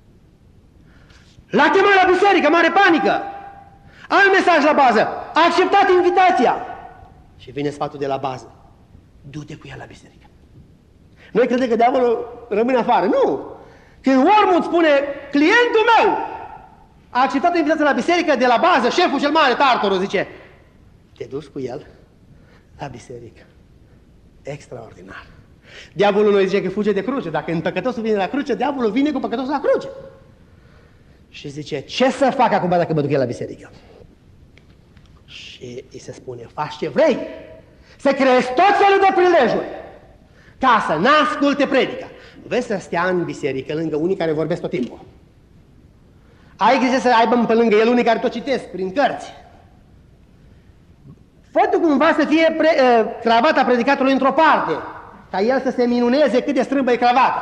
L-a chemat la biserică, mare panică. Alt mesaj la bază. A acceptat invitația. Și vine sfatul de la bază. Du-te cu el la biserică. Noi credem că diavolul rămâne afară. Nu! Când Wormwood spune, clientul meu a acceptat invitația la biserică, de la bază, șeful cel mare, Tartorul, zice, te duci cu el la biserică. Extraordinar. Diavolul noi zice că fuge de cruce. Dacă în păcătosul vine la cruce, diavolul vine cu păcătosul la cruce. Și zice, ce să fac acum dacă mă duc el la biserică? Și îi se spune, faci ce vrei, să creezi tot felul de prilejuri ca să n-asculte predica. Vezi să stea în biserică lângă unii care vorbesc tot timpul. Ai grijă să aibă pe lângă el unii care tot citesc prin cărți. Fă tu cumva să fie pre, uh, cravata predicatului într-o parte, ca el să se minuneze cât de strâmbă e cravata.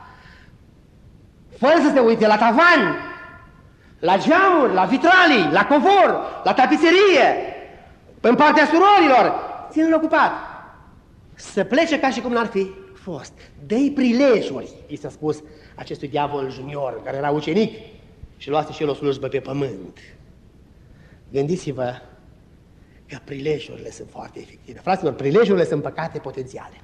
Fără să se uite la tavan, la geamuri, la vitralii, la covor, la tapiserie, în partea surorilor. Ține-l ocupat. Să plece ca și cum n-ar fi fost. Dă-i prilejuri, i s-a spus acestui diavol junior, care era ucenic și luase și el o slujbă pe pământ. Gândiți-vă că prilejurile sunt foarte efective. Fraților, prilejurile sunt păcate potențiale.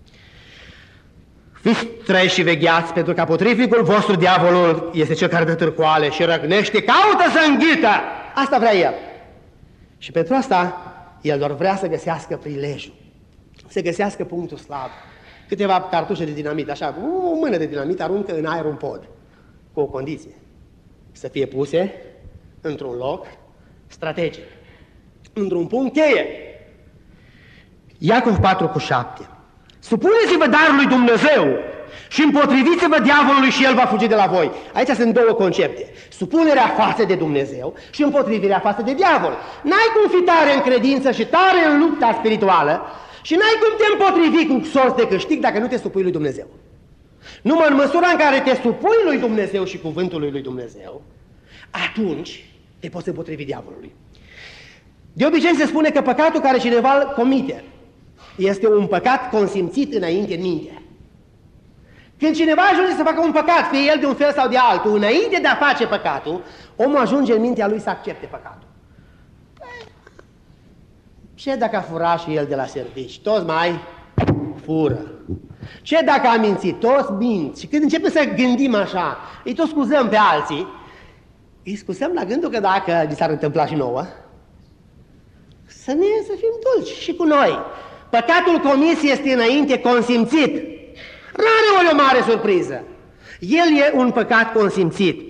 Fiți treji și vegheați, pentru că potrivnicul vostru, diavolul, este cel care dă târcoale și răgnește, caută să înghită. Asta vrea el. Și pentru asta, el doar vrea să găsească prilejul, să găsească punctul slab. Câteva cartușe de dinamit, așa, cu o mână de dinamit aruncă în aer un pod, cu o condiție, să fie puse într-un loc strategic, într-un punct cheie. Iacov patru cu șapte. Supuneți-vă darul lui Dumnezeu și împotriviți-vă diavolului și el va fugi de la voi. Aici sunt două concepte. Supunerea față de Dumnezeu și împotrivirea față de diavol. N-ai cum fi tare în credință și tare în lupta spirituală și n-ai cum te împotrivi cu sorți de câștig dacă nu te supui lui Dumnezeu. Numai în măsura în care te supui lui Dumnezeu și cuvântului lui Dumnezeu, atunci te poți împotrivi diavolului. De obicei se spune că păcatul care cineva îl comite este un păcat consimțit înainte în minte. Când cineva ajunge să facă un păcat, fie el de un fel sau de altul, înainte de a face păcatul, omul ajunge în mintea lui să accepte păcatul. Ce dacă a furat și el de la servici? Toți mai fură. Ce dacă a mințit? Toți mint. Și când începem să gândim așa, îi tot scuzăm pe alții, îi scuzăm la gândul că dacă li s-ar întâmpla și nouă, să ne să fim dulci și cu noi. Păcatul comis este înainte consimțit. Rare ori o mare surpriză. El e un păcat consimțit.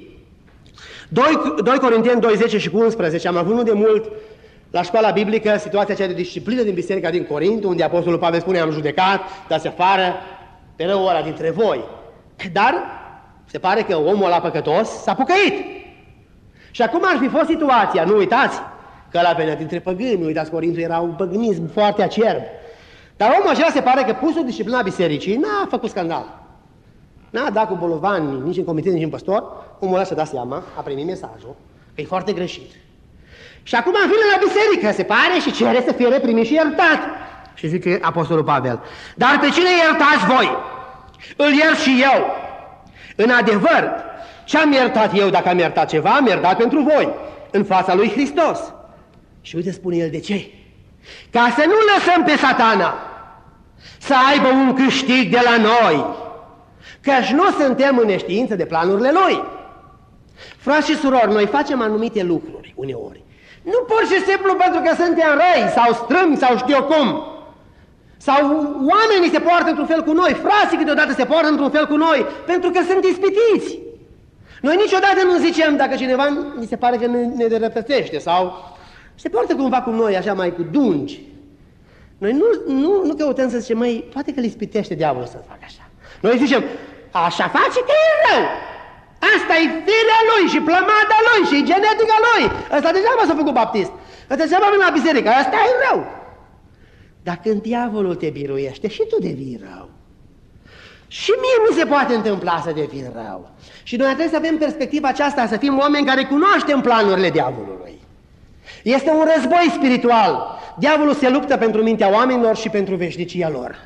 doi Corinteni doi, zece și cu unsprezece, am avut nu de mult la școala biblică situația aceea de disciplină din biserica din Corint, unde Apostolul Pavel spune, am judecat, dați afară pe rău ăla dintre voi. Dar se pare că omul ăla păcătos s-a pocăit. Și acum ar fi fost situația, nu uitați, că ăla venea dintre păgâni, nu uitați, Corintul era un păgânism foarte acerb. Dar omul acela se pare că pus o disciplina bisericii, n-a făcut scandal. N-a dat cu bolovani nici în comitet, nici în păstor, omul ăla și-a dat seama, a primit mesajul, că e foarte greșit. Și acum vine la biserică, se pare, și cere să fie reprimit și iertat. Și zice Apostolul Pavel, dar pe cine iertați voi? Îl iert și eu. În adevăr, ce-am iertat eu dacă am iertat ceva, am iertat pentru voi, în fața lui Hristos. Și uite, spune el, de ce? Ca să nu lăsăm pe Satana să aibă un câștig de la noi, căci nu suntem în neștiință de planurile lui. Frați și surori, noi facem anumite lucruri uneori. Nu pur și simplu pentru că suntem răi sau strâmbi sau știu eu cum. Sau oamenii se poartă într-un fel cu noi, frații câteodată se poartă într-un fel cu noi, pentru că sunt ispitiți. Noi niciodată nu zicem dacă cineva mi se pare că ne, ne derăpătește sau se poartă cumva cu noi așa mai cu dungi. Noi nu, nu, nu căutăm să zicem, măi, poate că îl ispitește diavolul să facă așa. Noi zicem, așa face că e rău. Asta e firea lui și plămada lui și genetica lui. Ăsta degeaba s-a făcut baptist. Ăsta degeaba vine la biserică. Asta e rău. Dar când diavolul te biruiește și tu devii rău. Și mie nu se poate întâmpla să devin rău. Și noi trebuie să avem perspectiva aceasta, să fim oameni care cunoaștem planurile diavolului. Este un război spiritual. Diavolul se luptă pentru mintea oamenilor și pentru veșnicia lor.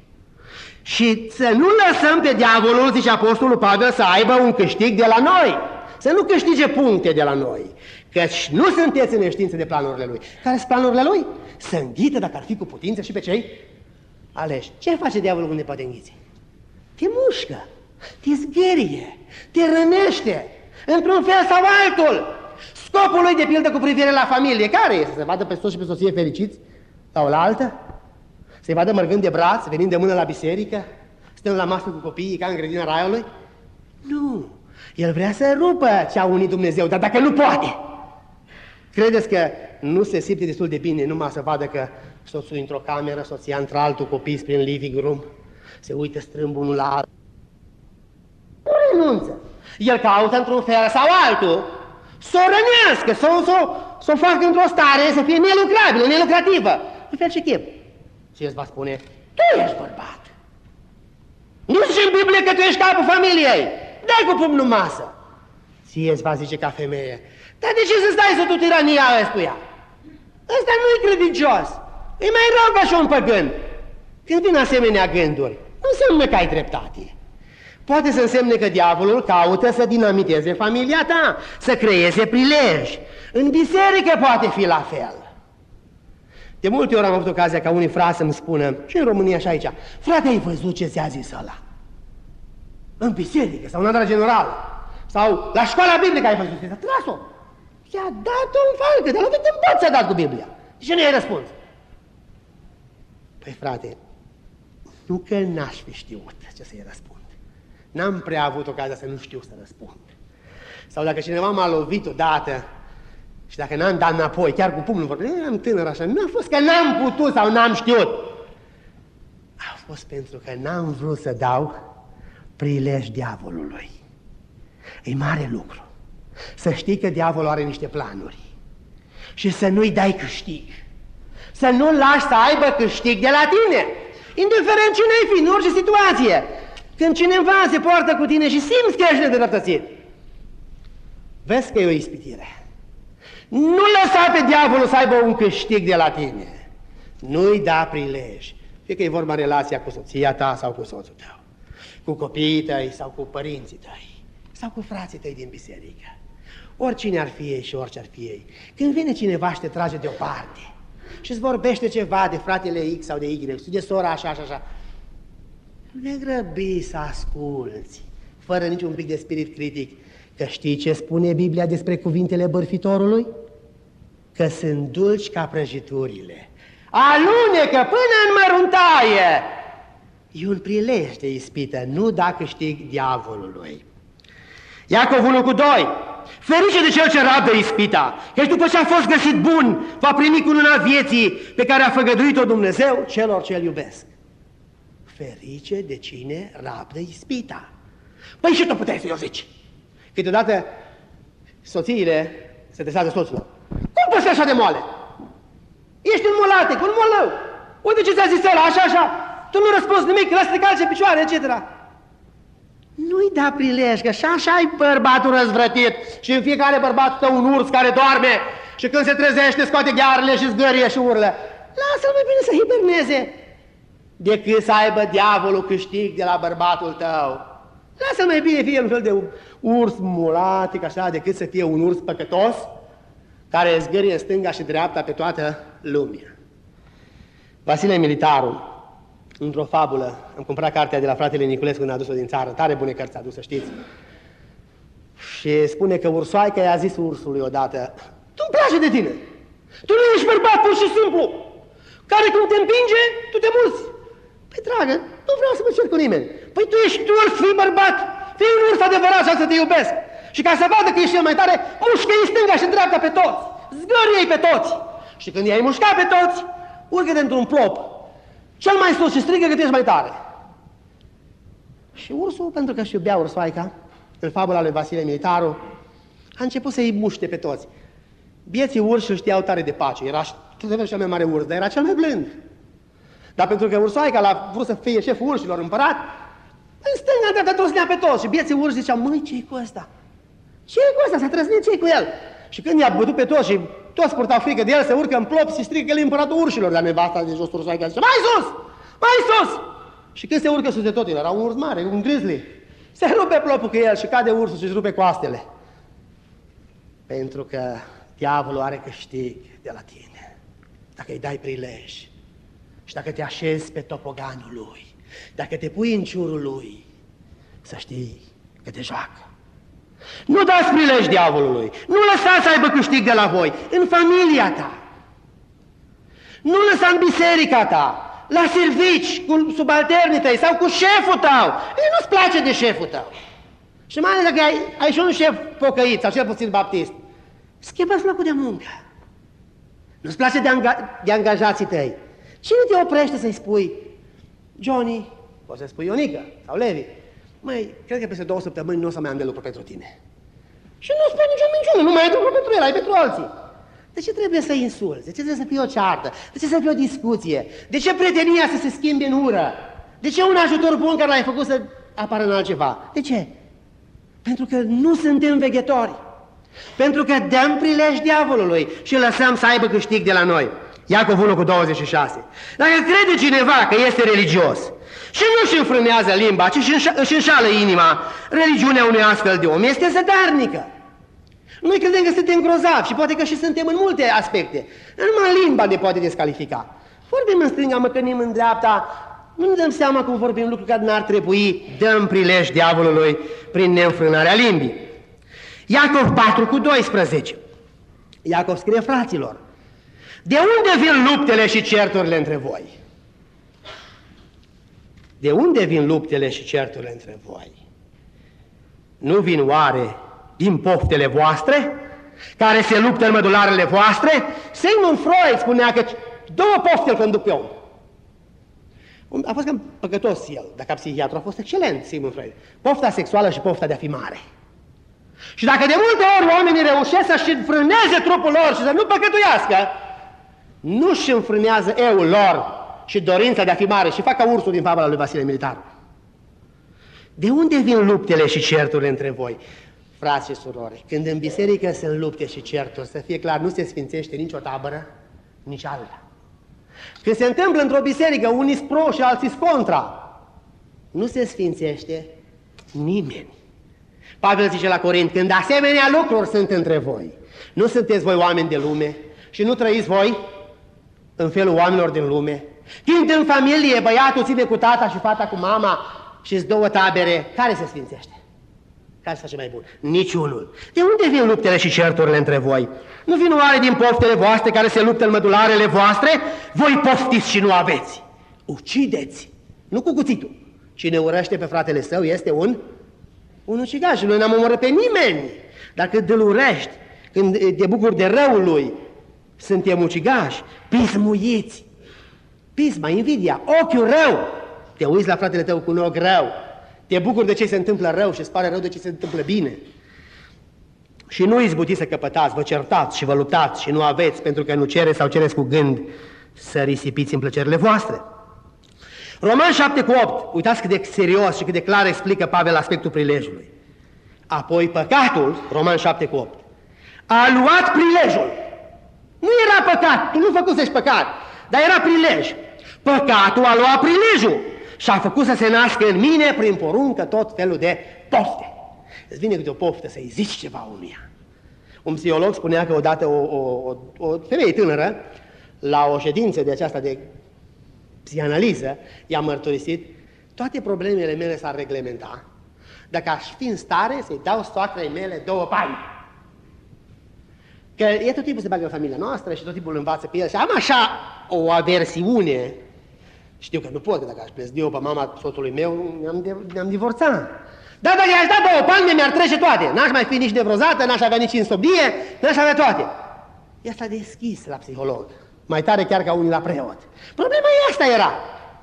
Și să nu lăsăm pe diavolul, zice Apostolul Pavel, să aibă un câștig de la noi. Să nu câștige puncte de la noi. Căci nu sunteți în neștiință de planurile lui. Care sunt planurile lui? Să înghită, dacă ar fi cu putință, și pe cei aleși. Ce face diavolul când ne poate înghiți? Te mușcă, te zgârie, te rănește, într-un fel sau altul. Scopul lui, de pildă, cu privire la familie, care este? Să se vadă pe soț și pe soție fericiți la oaltă? Să-i vadă mărgând de braț, venind de mână la biserică, stând la masă cu copiii ca în grădina raiului? Nu! El vrea să rupă ce a unit Dumnezeu, dar dacă nu poate, credeți că nu se simte destul de bine numai să vadă că soțul într-o cameră, soția într-altul, copiii prin living room, se uită strâmb unul la altul? Nu renunță. El caută într-un fel sau altul să o rănească, să o, să, să o facă într-o stare să fie nelucrabilă, nelucrativă. În fel și chip. Și el va spune, tu ești bărbat. Nu zice în Biblie că tu ești capul familiei. Dai cu pumnul în masă. Ție îți va zice ca femeie, dar de ce să stai să tu tirania ăstuia? Ăsta nu-i credincios. E mai rău ca și un păgân. Când vin asemenea gânduri, nu înseamnă că ai dreptate. Poate să însemne că diavolul caută să dinamiteze familia ta, să creeze prilej. În biserică poate fi la fel. De multe ori am avut ocazia ca unii frați să-mi spună, și în România și aici, frate, ai văzut ce ți-a zis ăla? În biserică sau în adra generală sau la școala biblică ai văzut, ți-a tras-o. I-a dat-o în falcă, dar lovit în bot ți-a dat cu Biblia. De ce nu ai răspuns? Păi frate, nu că n-aș fi știut ce să-i răspund. N-am prea avut ocazia să nu știu să răspund. Sau dacă cineva m-a lovit odată și dacă n-am dat înapoi, chiar cu pumnul vorbesc, eram tânăr așa, nu a fost că n-am putut sau n-am știut. A fost pentru că n-am vrut să dau prilej diavolului. E mare lucru să știi că diavolul are niște planuri și să nu-i dai câștig. Să nu-l lași să aibă câștig de la tine, indiferent cine ai fi, în orice situație. Când cineva se poartă cu tine și simți că ești nedreptățit, vezi că e o ispitire. Nu lăsa pe diavolul să aibă un câștig de la tine. Nu-i da prilej. Fie că e vorba relația cu soția ta sau cu soțul tău, cu copiii tăi sau cu părinții tăi, sau cu frații tăi din biserică. Oricine ar fi ei și orice ar fi ei. Când vine cineva și te trage deoparte și îți vorbește ceva de fratele X sau de Y, de sora așa, așa, așa, nu ne grăbi să asculți, fără niciun pic de spirit critic, Că știi ce spune Biblia despre cuvintele bârfitorului? Că sunt dulci ca prăjiturile. Alunecă până în măruntaie! E un prilej de ispită, nu da câștig diavolului. Iacov unu cu doi. Ferice de cel ce rabdă ispita, căci după ce a fost găsit bun, va primi cununa vieții pe care a făgăduit-o Dumnezeu celor ce îl iubesc. Ferice de cine rabdă ispita. Păi și tu puteai să-i o zici. Câteodată soțiile se desează soților. Cum poți fi așa de moale? Ești un molatic, un molău. Uite ce ți-a zis ăla, așa, așa. Tu nu răspunzi nimic, lasă-te calce picioare, et cetera. Nu-i da prilej, că și așa-i bărbatul răzvrătit și în fiecare bărbat stă un urs care doarme și când se trezește scoate ghearele și zgârie și urlă. Lasă-l mai bine să hiberneze decât să aibă diavolul câștig de la bărbatul tău. Lasă-l mai bine fie un fel de urs mulatic așa decât să fie un urs păcătos care zgârie stânga și dreapta pe toată lumea. Vasile Militaru, într-o fabulă, am cumpărat cartea de la fratele Niculescu când a adus-o din țară, tare bune cărți a adus-o, știți? Și spune că ursoaica i-a zis ursului odată, tu-mi place de tine, tu nu ești bărbat pur și simplu, care când te împinge, tu te mulți. Păi dragă, nu vreau să mă cer cu nimeni. Păi tu ești urs, fii bărbat, fii un urs adevărat și să te iubesc. Și ca să vadă că ești cel mai tare, mușcă-i stânga și dreapta pe toți, zgârie-i pe toți. Și când i-ai mușcat pe toți, urcă-te într-un plop cel mai sus și strigă că tu ești mai tare. Și ursul, pentru că își iubea ursoaica, în fabula lui Vasile Militaru, a început să-i muște pe toți. Bieții urși îl știau tare de pace, era cel mai mare urs, dar era cel mai blând. Dar pentru că ursoaica l-a vrut să fie șeful urșilor împărat, în stânga, în dreapta, trăsnea pe toți. Și bieții urși ziceau, măi, ce-i cu ăsta? Ce-i cu ăsta? S-a trăznit, ce-i cu el? Și când i-a bătut pe toți și toți purtau frică de el, se urcă în plop și strigă că el e împăratul urșilor. Dar nevasta de jos ursoaica zice, mai sus! Mai sus! Și când se urcă sus de tot, el era un urs mare, un grizzly. Se rupe plopul cu el și cade ursul și își rupe coastele. Pentru că diavolul are câștig de la tine. Dacă îi dai prilej și dacă te așezi pe topoganul lui, dacă te pui în ciurul lui, să știi că te joacă. Nu dați prilej diavolului, nu lăsați să aibă câștig de la voi, în familia ta. Nu lăsa în biserica ta, la servici, cu subalternii tăi sau cu șeful tău. Ei, nu-ți place de șeful tău. Și mai ales dacă ai, ai și un șef pocăit sau cel puțin baptist, schimbați locul de muncă. Nu-ți place de, anga de angajații tăi. Cine te oprește să-i spui, Johnny, poți să spui Ionica sau Levi, măi, cred că peste două săptămâni nu o să mai am de lucru pentru tine. Și nu spui nicio minciună, nu mai ai de lucru pentru el, ai pentru alții. De ce trebuie să-i insulți? De ce trebuie să fie o ceartă? De ce să fie o discuție? De ce prietenia să se schimbe în ură? De ce un ajutor bun care l-ai făcut să apară în altceva? De ce? Pentru că nu suntem veghetori. Pentru că dăm prilej diavolului și lăsăm să aibă câștig de la noi. Iacov unu cu douăzeci și șase. Dacă crede cineva că este religios și nu își înfrânează limba, ci își înșală inima, religiunea unui astfel de om este zădarnică. Noi credem că suntem grozavi și poate că și suntem în multe aspecte. Numai limba ne poate descalifica. Vorbim în stânga, măcănim în dreapta, nu ne dăm seama cum vorbim lucruri care n-ar trebui, dăm prilej diavolului prin neînfrânarea limbii. Iacov patru cu doisprezece. Iacov scrie fraților, de unde vin luptele și certurile între voi? De unde vin luptele și certurile între voi? Nu vin oare din poftele voastre, care se luptă în mădularele voastre? Sigmund Freud spunea că două pofte îl conduc pe om. A fost cam păcătos el, dacă psihiatru, a fost excelent Sigmund Freud. Pofta sexuală și pofta de a fi mare. Și dacă de multe ori oamenii reușesc să-și înfrâneze trupul lor și să nu păcătuiască, nu-și înfrânează eul lor și dorința de a fi mare și fac ca ursul din fabula lui Vasile Militaru. De unde vin luptele și certurile între voi? Frați și surori, când în biserică sunt lupte și certuri, să fie clar, nu se sfințește nicio tabără, nici alta. Când se întâmplă într-o biserică, unii sunt pro și alții sunt contra, nu se sfințește nimeni. Pavel zice la Corint, când asemenea lucruri sunt între voi, nu sunteți voi oameni de lume și nu trăiți voi în felul oamenilor din lume. Când în familie băiatul ține cu tata și fata cu mama și-s două tabere, care se sfințește? Care se face mai bun? Niciunul. De unde vin luptele și certurile între voi? Nu vin oare din poftele voastre care se luptă în mădularele voastre? Voi poftiți și nu aveți. Ucideți, nu cu cuțitul. Cine urăște pe fratele său este un, un ucigaș. Noi n-am omorât pe nimeni. Dar când îl urăști, când te bucuri de răul lui, suntem ucigași, pismuiți. Pisma, invidia, ochiul rău. Te uiți la fratele tău cu un ochi rău. Te bucuri de ce se întâmplă rău și îți pare rău de ce se întâmplă bine. Și nu izbutiți să căpătați, vă certați și vă luptați și nu aveți, pentru că nu cereți sau cereți cu gând să risipiți în plăcerile voastre. Roman șapte cu opt, uitați cât de serios și cât de clar explică Pavel aspectul prilejului. Apoi păcatul, Roman șapte cu opt, a luat prilejul. Nu era păcat, tu nu făcusești păcat, dar era prilej. Păcatul a luat prilejul și a făcut să se nască în mine prin poruncă tot felul de pofte. Îți vine câte o poftă să-i zici ceva unuia. Un psiholog spunea că odată o, o, o, o femeie tânără, la o ședință de aceasta de psihanaliză, i-a mărturisit: toate problemele mele s-ar reglementa dacă aș fi în stare să-i dau soacrei mele două palme. Că e tot timpul se bagă în familia noastră și tot timpul învață pe el și am așa o aversiune. Știu că nu pot, că dacă aș plezniu pe mama soțului meu, ne-am, ne-am divorțat. Dar dacă i-aș da două palme, mi-ar trece toate. N-aș mai fi nici nevrozată, n-aș avea nici insobie, n-aș avea toate. Ea s-a deschis la psiholog. Mai tare chiar ca unii la preot. Problema e asta era.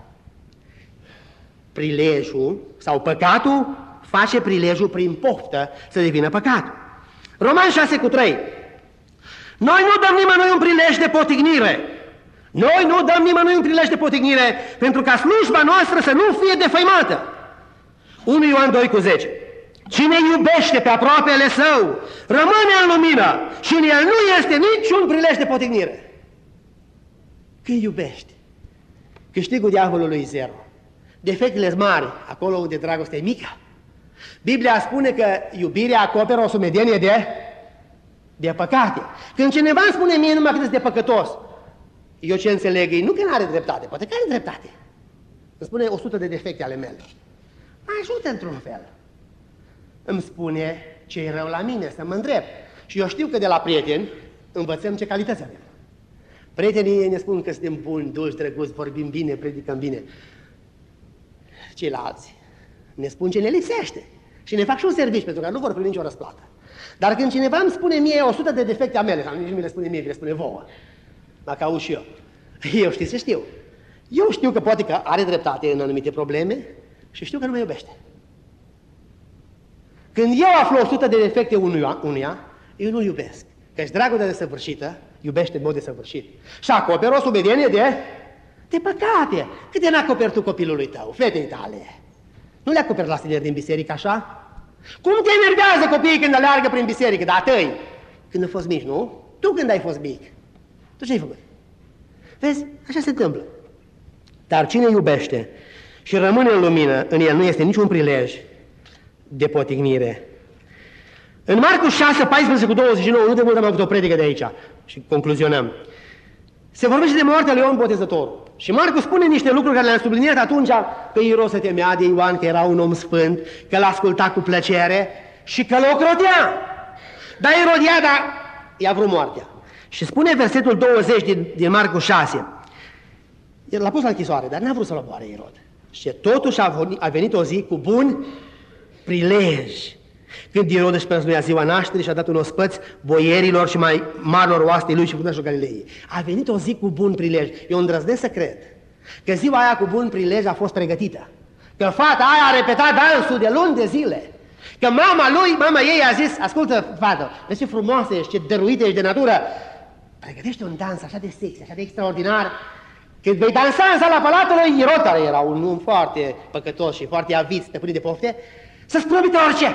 Prilejul sau păcatul face prilejul prin poftă să devină păcat. Roman șase cu trei. Noi nu dăm nimănui un prilej de potignire. Noi nu dăm nimănui un prilej de potignire pentru ca slujba noastră să nu fie defăimată. unu Ioan doi cu zece. Cine iubește pe aproapele său rămâne în lumină și în el nu este niciun prilej de potignire. Când iubești, câștigul diavolului e zero. Defectele mari, acolo unde dragostea e mică. Biblia spune că iubirea acoperă o sumedenie de, de păcate. Când cineva îmi spune mie numai cât este de păcătos, eu ce înțeleg e nu că nu are dreptate, poate că are dreptate. Îmi spune o sută de defecte ale mele. Mă ajută într-un fel. Îmi spune ce e rău la mine, să mă îndrept. Și eu știu că de la prieteni învățăm ce calități avem. Prietenii ne spun că suntem buni, dulci, drăguți, vorbim bine, predicăm bine. Ceilalți ne spun ce ne lipsește și ne fac și un serviciu pentru că nu vor primi nicio răsplată. Dar când cineva îmi spune mie o sută de defecte a mele, sau nici nu mi le spune mie, mi le spune vouă, dacă auzi și eu, eu știu să știu. Eu știu că poate că are dreptate în anumite probleme și știu că nu mă iubește. Când eu aflu o sută de defecte unuia, unuia eu nu-l iubesc. Căci dragostea desăvârșită iubește în mod desăvârșit. Și acoperă o sumedenie de, de păcate. Cât de n-acoperi tu copilului tău, fetei tale? Nu le acoperi la tineri din biserică așa? Cum te enervează copiii când aleargă prin biserică? Dar tăi, când ai fost mici, nu? Tu când ai fost mic? Tu ce ai făcut? Vezi? Așa se întâmplă. Dar cine iubește și rămâne în lumină, în el nu este niciun prilej de potignire. În Marcu șase, paisprezece cu douăzeci și nouă, nu de mult am avut o predică de aici și concluzionăm. Se vorbește de moartea lui Ioan Botezătorul. Și Marcu spune niște lucruri care le-am subliniat atunci, că Irod se temea de Ioan, că era un om sfânt, că l-asculta cu plăcere și că l-o crotea. Dar Irodiada i-a vrut moartea. Și spune versetul douăzeci din, din Marcu șase. El l-a pus la închisoare, dar n-a vrut să-l omoare Irod. Și totuși a venit, a venit o zi cu bun prilej. Când Irod își prăznuia ziua nașterii și a dat un ospăț boierilor și mai marilor oastei lui și frunașul Galilei. A venit o zi cu bun prilej. Eu îndrăznesc să cred că ziua aia cu bun prilej a fost pregătită. Că fata aia a repetat dansul de luni de zile. Că mama lui, mama ei a zis: ascultă, fată, vezi ce frumoasă ești, ce dăruită ești de natură. Pregătește un dans așa de sexy, așa de extraordinar. Când vei dansa în sala palatului, Irod, care era un om foarte păcătos și foarte avit, stăpânit de pofte, să-ți promite orice.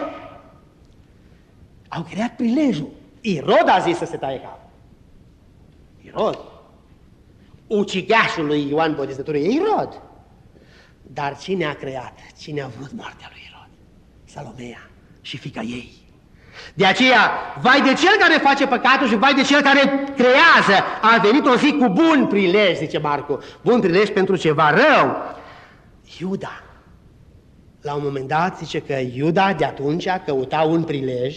Au creat prilejul. Irod a zis să se taie capul. Irod. Ucigașul lui Ioan Botezătorul e Irod. Dar cine a creat, cine a vrut moartea lui Irod? Salomea și fiica ei. De aceea, vai de cel care face păcatul și vai de cel care creează. A venit o zi cu bun prilej, zice Marcu. Bun prilej pentru ceva rău. Iuda. La un moment dat zice că Iuda de atunci căuta un prilej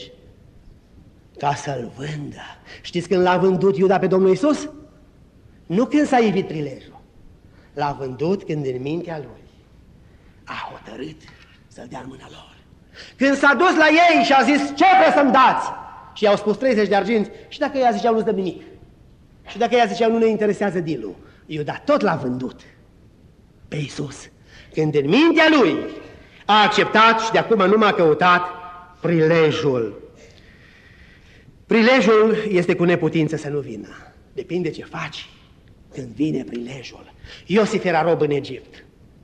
ca să-l vândă. Știți când l-a vândut Iuda pe Domnul Iisus? Nu când s-a ivit prilejul. L-a vândut când în mintea lui a hotărât să-l dea în mâna lor. Când s-a dus la ei și a zis, ce vreți să-mi dați? Și i-au spus treizeci de arginți și dacă ea ziceau, nu-ți dă nimic. Și dacă ea ziceau, nu ne interesează deal-ul. Iuda tot l-a vândut pe Iisus. Când în mintea lui a acceptat și de acum nu m-a căutat prilejul. Prilejul este cu neputință să nu vină. Depinde ce faci când vine prilejul. Iosif era rob în Egipt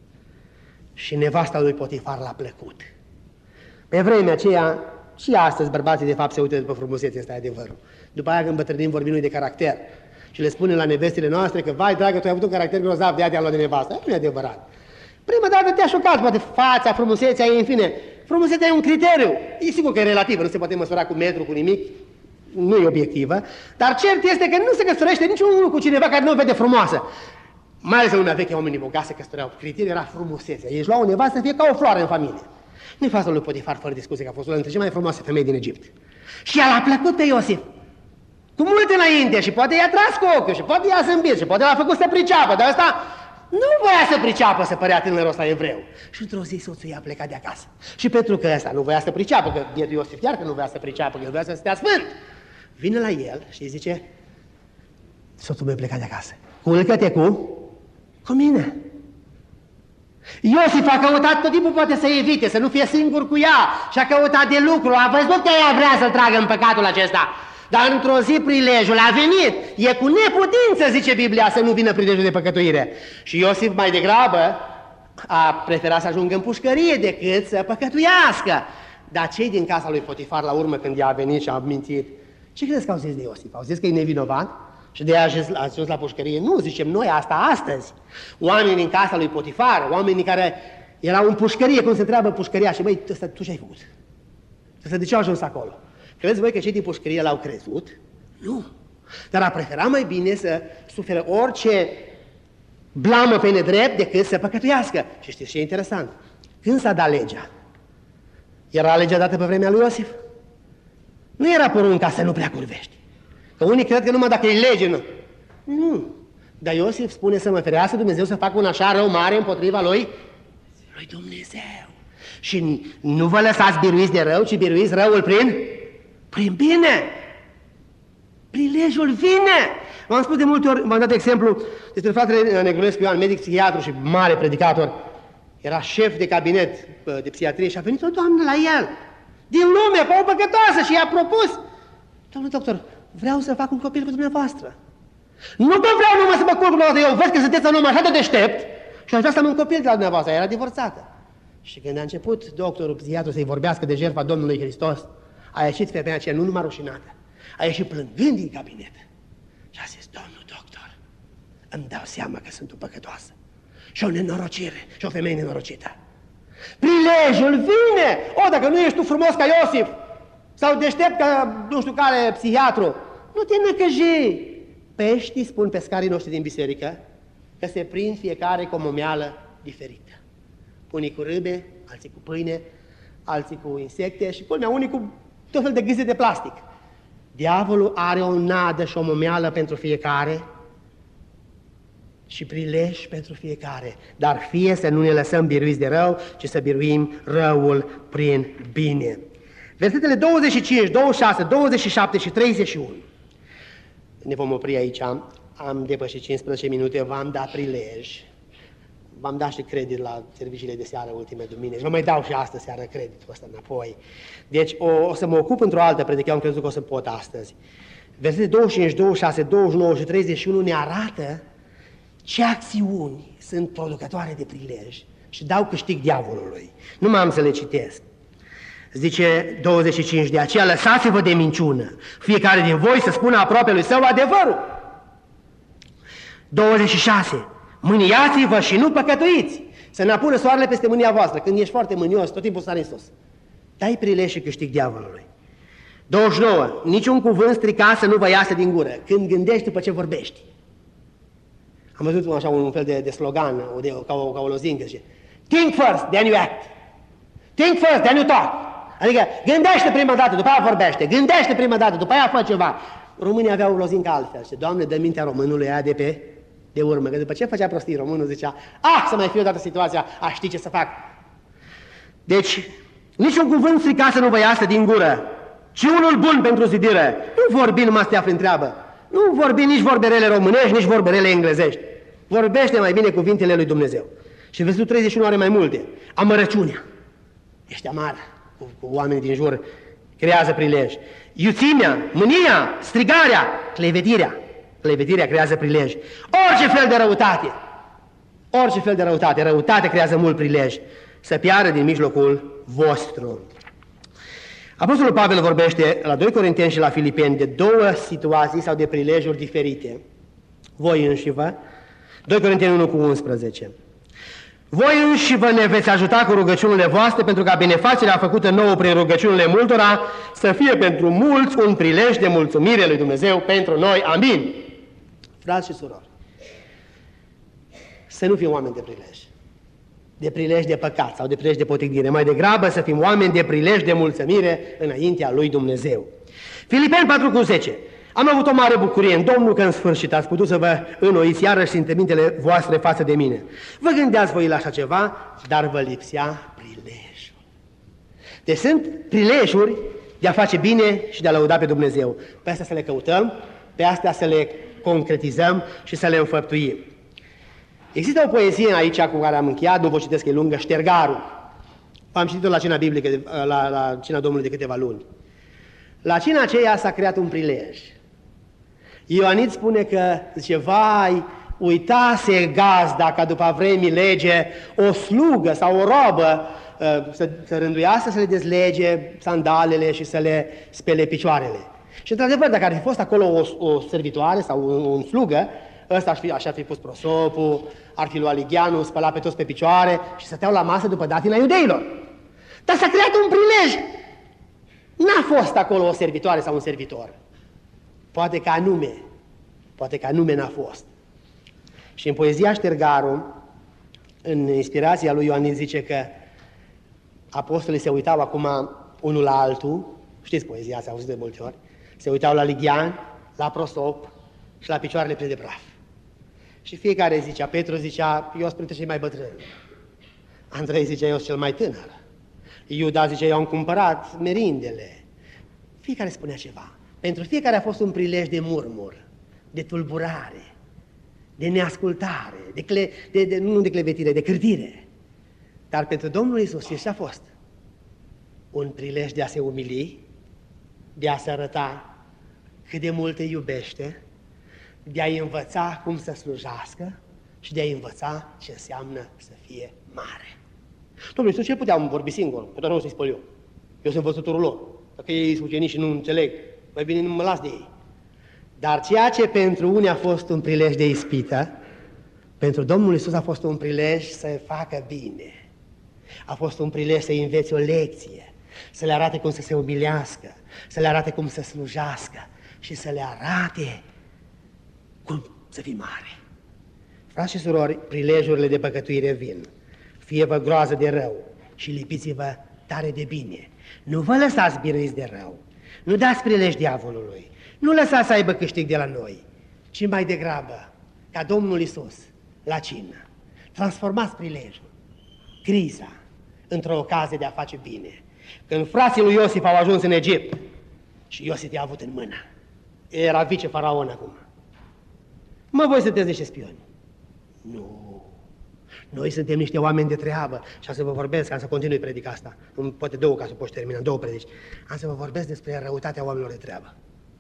și nevasta lui Potifar l-a plăcut. Pe vremea aceea, și astăzi bărbații de fapt se uită după frumusețe, ăsta e adevărul. După aia când îmbătrânim vorbim noi de caracter și le spunem la nevestele noastre că, vai dragă, tu ai avut un caracter grozav, de aia te-am luat de nevastă. Nu e adevărat. Prima dată te-a șocat, poate fața, frumusețea ei, în fine. Frumusețea e un criteriu. E sigur că e relativă, nu se poate măsura cu metru, cu nimic. Nu e obiectivă. Dar cert este că nu se căsătorește niciunul cu cineva care nu o vede frumoasă. Mai ales în lumea veche, oamenii bogați se căsătoreau. Criteriul era frumusețea. Ei își luau o nevastă să fie ca o floare în familie. Nevasta lui Potifar, fără discuție, că a fost una dintre cele mai frumoase femei din Egipt. Și ea l-a plăcut pe Iosif. Cu mult înainte și poate i-a tras cu ochiul și poate i-a zâmbit și poate l-a făcut să priceapă, dar asta nu voia să priceapă, să părea tânărul ăsta evreu. Și într-o zi soțul i-a plecat de acasă. Și pentru că ăsta nu voia să priceapă, că bietul Iosif chiar că nu voia să priceapă, că el voia să stea sfânt. Vine la el și îi zice, soțul meu plecat de acasă. Culcă-te cu? Cu mine. Iosif a căutat tot timpul poate să evite, să nu fie singur cu ea și a căutat de lucru, a văzut că ea vrea să-l tragă în păcatul acesta. Dar într-o zi prilejul a venit. E cu neputință, zice Biblia, să nu vină prilejul de păcătuire. Și Iosif mai degrabă a preferat să ajungă în pușcărie decât să păcătuiască. Dar cei din casa lui Potifar la urmă când ea a venit și a mințit, ce crezi că au zis de Iosif? Au zis că e nevinovat? Și de aia a ajuns la pușcărie? Nu, zicem noi asta astăzi. Oamenii din casa lui Potifar, oamenii care erau în pușcărie, cum se întreabă pușcăria și băi, ăsta, tu ce ai făcut? Ăsta, de ce a ajuns acolo? Credeți voi că cei din pușcărie l-au crezut? Nu. Dar a preferat mai bine să sufere orice blamă pe nedrept decât să păcătuiască. Și știți ce e interesant? Când s-a dat legea, era legea dată pe vremea lui Iosif? Nu era porunca să nu prea curvești. Că unii cred că numai dacă e lege, nu. Nu. Dar Iosif spune să mă ferească Dumnezeu să facă un așa rău mare împotriva lui, lui Dumnezeu. Și nu vă lăsați biruiți de rău, ci biruiți răul prin, prin bine. Prilejul vine. V-am spus de multe ori, v-am dat exemplu despre fratele Negulescu Ioan, medic psihiatru și mare predicator. Era șef de cabinet de psihiatrie și a venit o doamnă la el, din lume, pe o păcătoasă, și i-a propus: domnul doctor, vreau să fac un copil cu dumneavoastră. Nu că vreau numai să mă culc dumneavoastră, eu văd că sunteți un om așa de deștept și aș vrea să am un copil de la dumneavoastră. Era divorțată. Și când a început doctorul psihiatru să-i vorbească de jertfa Domnului Hristos, a ieșit femeia aceea nu numai rușinată, a ieșit plângând din cabinet. Și a zis: domnul doctor, îmi dau seama că sunt o păcătoasă și o nenorocire și o femeie nenorocită. Prilejul vine! O, dacă nu ești tu frumos ca Iosif sau deștept ca nu știu care psihiatru, nu te năcăji. Peștii, spun pescarii noștri din biserică, că se prind fiecare cu o momeală diferită. Unii cu râbe, alții cu pâine, alții cu insecte și culmea, unii cu tot fel de gâze de plastic. Diavolul are o nadă și o momeală pentru fiecare și prilej pentru fiecare. Dar fie să nu ne lăsăm biruiți de rău, ci să biruim răul prin bine. Versetele douăzeci și cinci, douăzeci și șase, douăzeci și șapte și treizeci și unu. Ne vom opri aici. Am depășit cincisprezece minute, v-am dat prilej. V-am dat și credit la serviciile de seară ultime duminici. Vă mai dau și astăzi seară creditul ăsta înapoi. Deci o, o să mă ocup într-o altă predică, am crezut că o să pot astăzi. Versetele douăzeci și cinci, douăzeci și șase, douăzeci și nouă și treizeci și unu ne arată ce acțiuni sunt producătoare de prilej și dau câștig diavolului. Nu mai am să le citesc. Zice douăzeci și cinci, de aceea lăsați-vă de minciună, fiecare din voi să spună aproape lui său adevărul. douăzeci și șase, mâniați-vă și nu păcătuiți, să ne apună soarele peste mânia voastră. Când ești foarte mânios, tot timpul sari în sus. Dai prilej și câștig diavolului. douăzeci și nouă, niciun cuvânt stricat să nu vă iasă din gură, când gândești după ce vorbești. Am văzut așa un fel de, de slogan, de, ca, o, ca o lozincă, zice: think first, then you act. Think first, then you talk. Adică gândește prima dată, după aia vorbește, gândește prima dată, după aia fă ceva. Românii aveau o lozincă altfel și, Doamne, dă mintea românului aia de pe de urmă, că după ce făcea prostii, românul zicea, ah, să mai fie odată situația, aș ști ce să fac. Deci, niciun cuvânt stricat să nu vă iasă din gură, ci unul bun pentru zidire. Nu vorbi numai să te afli în treabă, nu vorbi nici vorbele românești, nici vorbele englezești. Vorbește mai bine cuvintele lui Dumnezeu. Și versetul treizeci și unu are mai multe. Amărăciunea. Ești amar cu, cu oamenii din jur, creează prilej. Iuțimea, mânia, strigarea, clevetirea. Clevetirea creează prilej. Orice fel de răutate, orice fel de răutate, răutate creează mult prilej să piară din mijlocul vostru. Apostolul Pavel vorbește la doi Corinteni și la Filipeni de două situații sau de prilejuri diferite. Voi înșivă, doi Corinteni unu cu unsprezece. Voi înși vă ne veți ajuta cu rugăciunile voastre pentru ca benefacerea făcută nouă prin rugăciunile multora să fie pentru mulți un prilej de mulțumire lui Dumnezeu pentru noi. Amin. Frați și surori, să nu fim oameni de prilej, de prilej de păcat sau de prilej de potignire, mai degrabă să fim oameni de prilej de mulțumire înaintea lui Dumnezeu. Filipeni patru cu zece. Am avut o mare bucurie în Domnul că în sfârșit ați putut să vă înnoiți iarăși simțămintele voastre față de mine. Vă gândeați voi la așa ceva, dar vă lipsea prilejul. Deci sunt prilejuri de a face bine și de a lăuda pe Dumnezeu. Pe astea să le căutăm, pe astea să le concretizăm și să le înfăptuim. Există o poezie aici cu care am încheiat, nu vă citesc, e lungă, Ștergarul. Am citit-o la cina biblică, la, la cina Domnului de câteva luni. La cina aceea s-a creat un prilej. Ioanit spune că, zice, vai, uitase gazda ca după vremii lege o slugă sau o robă să, să rânduiască să le dezlege sandalele și să le spele picioarele. Și într-adevăr, dacă ar fi fost acolo o, o servitoare sau un, un slugă, ăsta ar fi, așa ar fi pus prosopul, ar fi luat ligheanul, spăla pe toți pe picioare și stăteau la masă după datina iudeilor. Dar s-a creat un prilej. N-a fost acolo o servitoare sau un servitor. Poate că anume, poate că anume n-a fost. Și în poezia Ștergarul, în inspirația lui Ioannis, zice că apostolii se uitau acum unul la altul, știți poezia, s-a auzit de multe ori, se uitau la lighean, la prosop și la picioarele pline de praf. Și fiecare zicea, Petru zicea, eu sunt printre cei mai bătrâni. Andrei zicea, eu sunt cel mai tânăr. Iuda zicea, eu am cumpărat merindele. Fiecare spunea ceva. Pentru fiecare a fost un prilej de murmur, de tulburare, de neascultare, de, cle, de, de nu de clevetire, de cârtire. Dar pentru Domnul Iisus ce a fost? Un prilej de a se umili, de a se arăta cât de mult îi iubește, de a-i învăța cum să slujească și de a-i învăța ce înseamnă să fie mare. Domnul Iisus, ce puteam vorbi singur? Pe toată nu să-i spăl eu. Eu sunt învățătorul lor. Dacă ei sunt ucenici și nu înțeleg, mai bine nu mă las de ei. Dar ceea ce pentru unii a fost un prilej de ispită, pentru Domnul Iisus a fost un prilej să facă bine. A fost un prilej să învețe o lecție, să le arate cum să se umilească, să le arate cum să slujească și să le arate cum să fii mare. Frați și surori, prilejurile de păcătuire vin. Fie-vă groază de rău și lipiți-vă tare de bine. Nu vă lăsați biruiți de rău. Nu dați prilej diavolului. Nu lăsați să aibă câștig de la noi, ci mai degrabă, ca Domnul Iisus, la cină. Transformați prilejul, criza, într-o ocazie de a face bine. Când frații lui Iosif au ajuns în Egipt și Iosif i-a avut în mână, era vice-faraon acum. Mă, voi sunteți niște spioni. Nu. Noi suntem niște oameni de treabă și am să vă vorbesc, am să continui predica asta, în poate două ca să poți termina, două predici. Am să vă vorbesc despre răutatea oamenilor de treabă.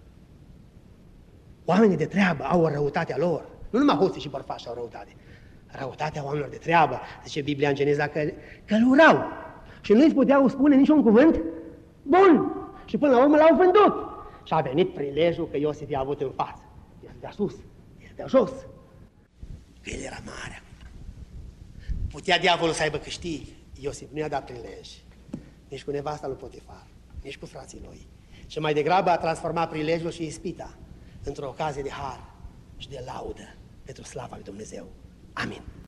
Oamenii de treabă au o răutate a lor. Nu numai hoții și bărfași au răutate. Răutatea oamenilor de treabă, zice Biblia în Geneza, că, că îl urau. Și nu îți puteau spune niciun cuvânt bun. Și până la urmă l-au vândut. Și a venit prilejul că Iosif i-a avut în față. El de sus, el de jos. Că el era mare. Putea diavolul să aibă câștig. Iosif nu i-a dat prilej. Nici cu nevasta lui Potifar, nici cu frații lui. Și mai degrabă a transformat prilejul și ispita într-o ocazie de har și de laudă pentru slava lui Dumnezeu. Amin.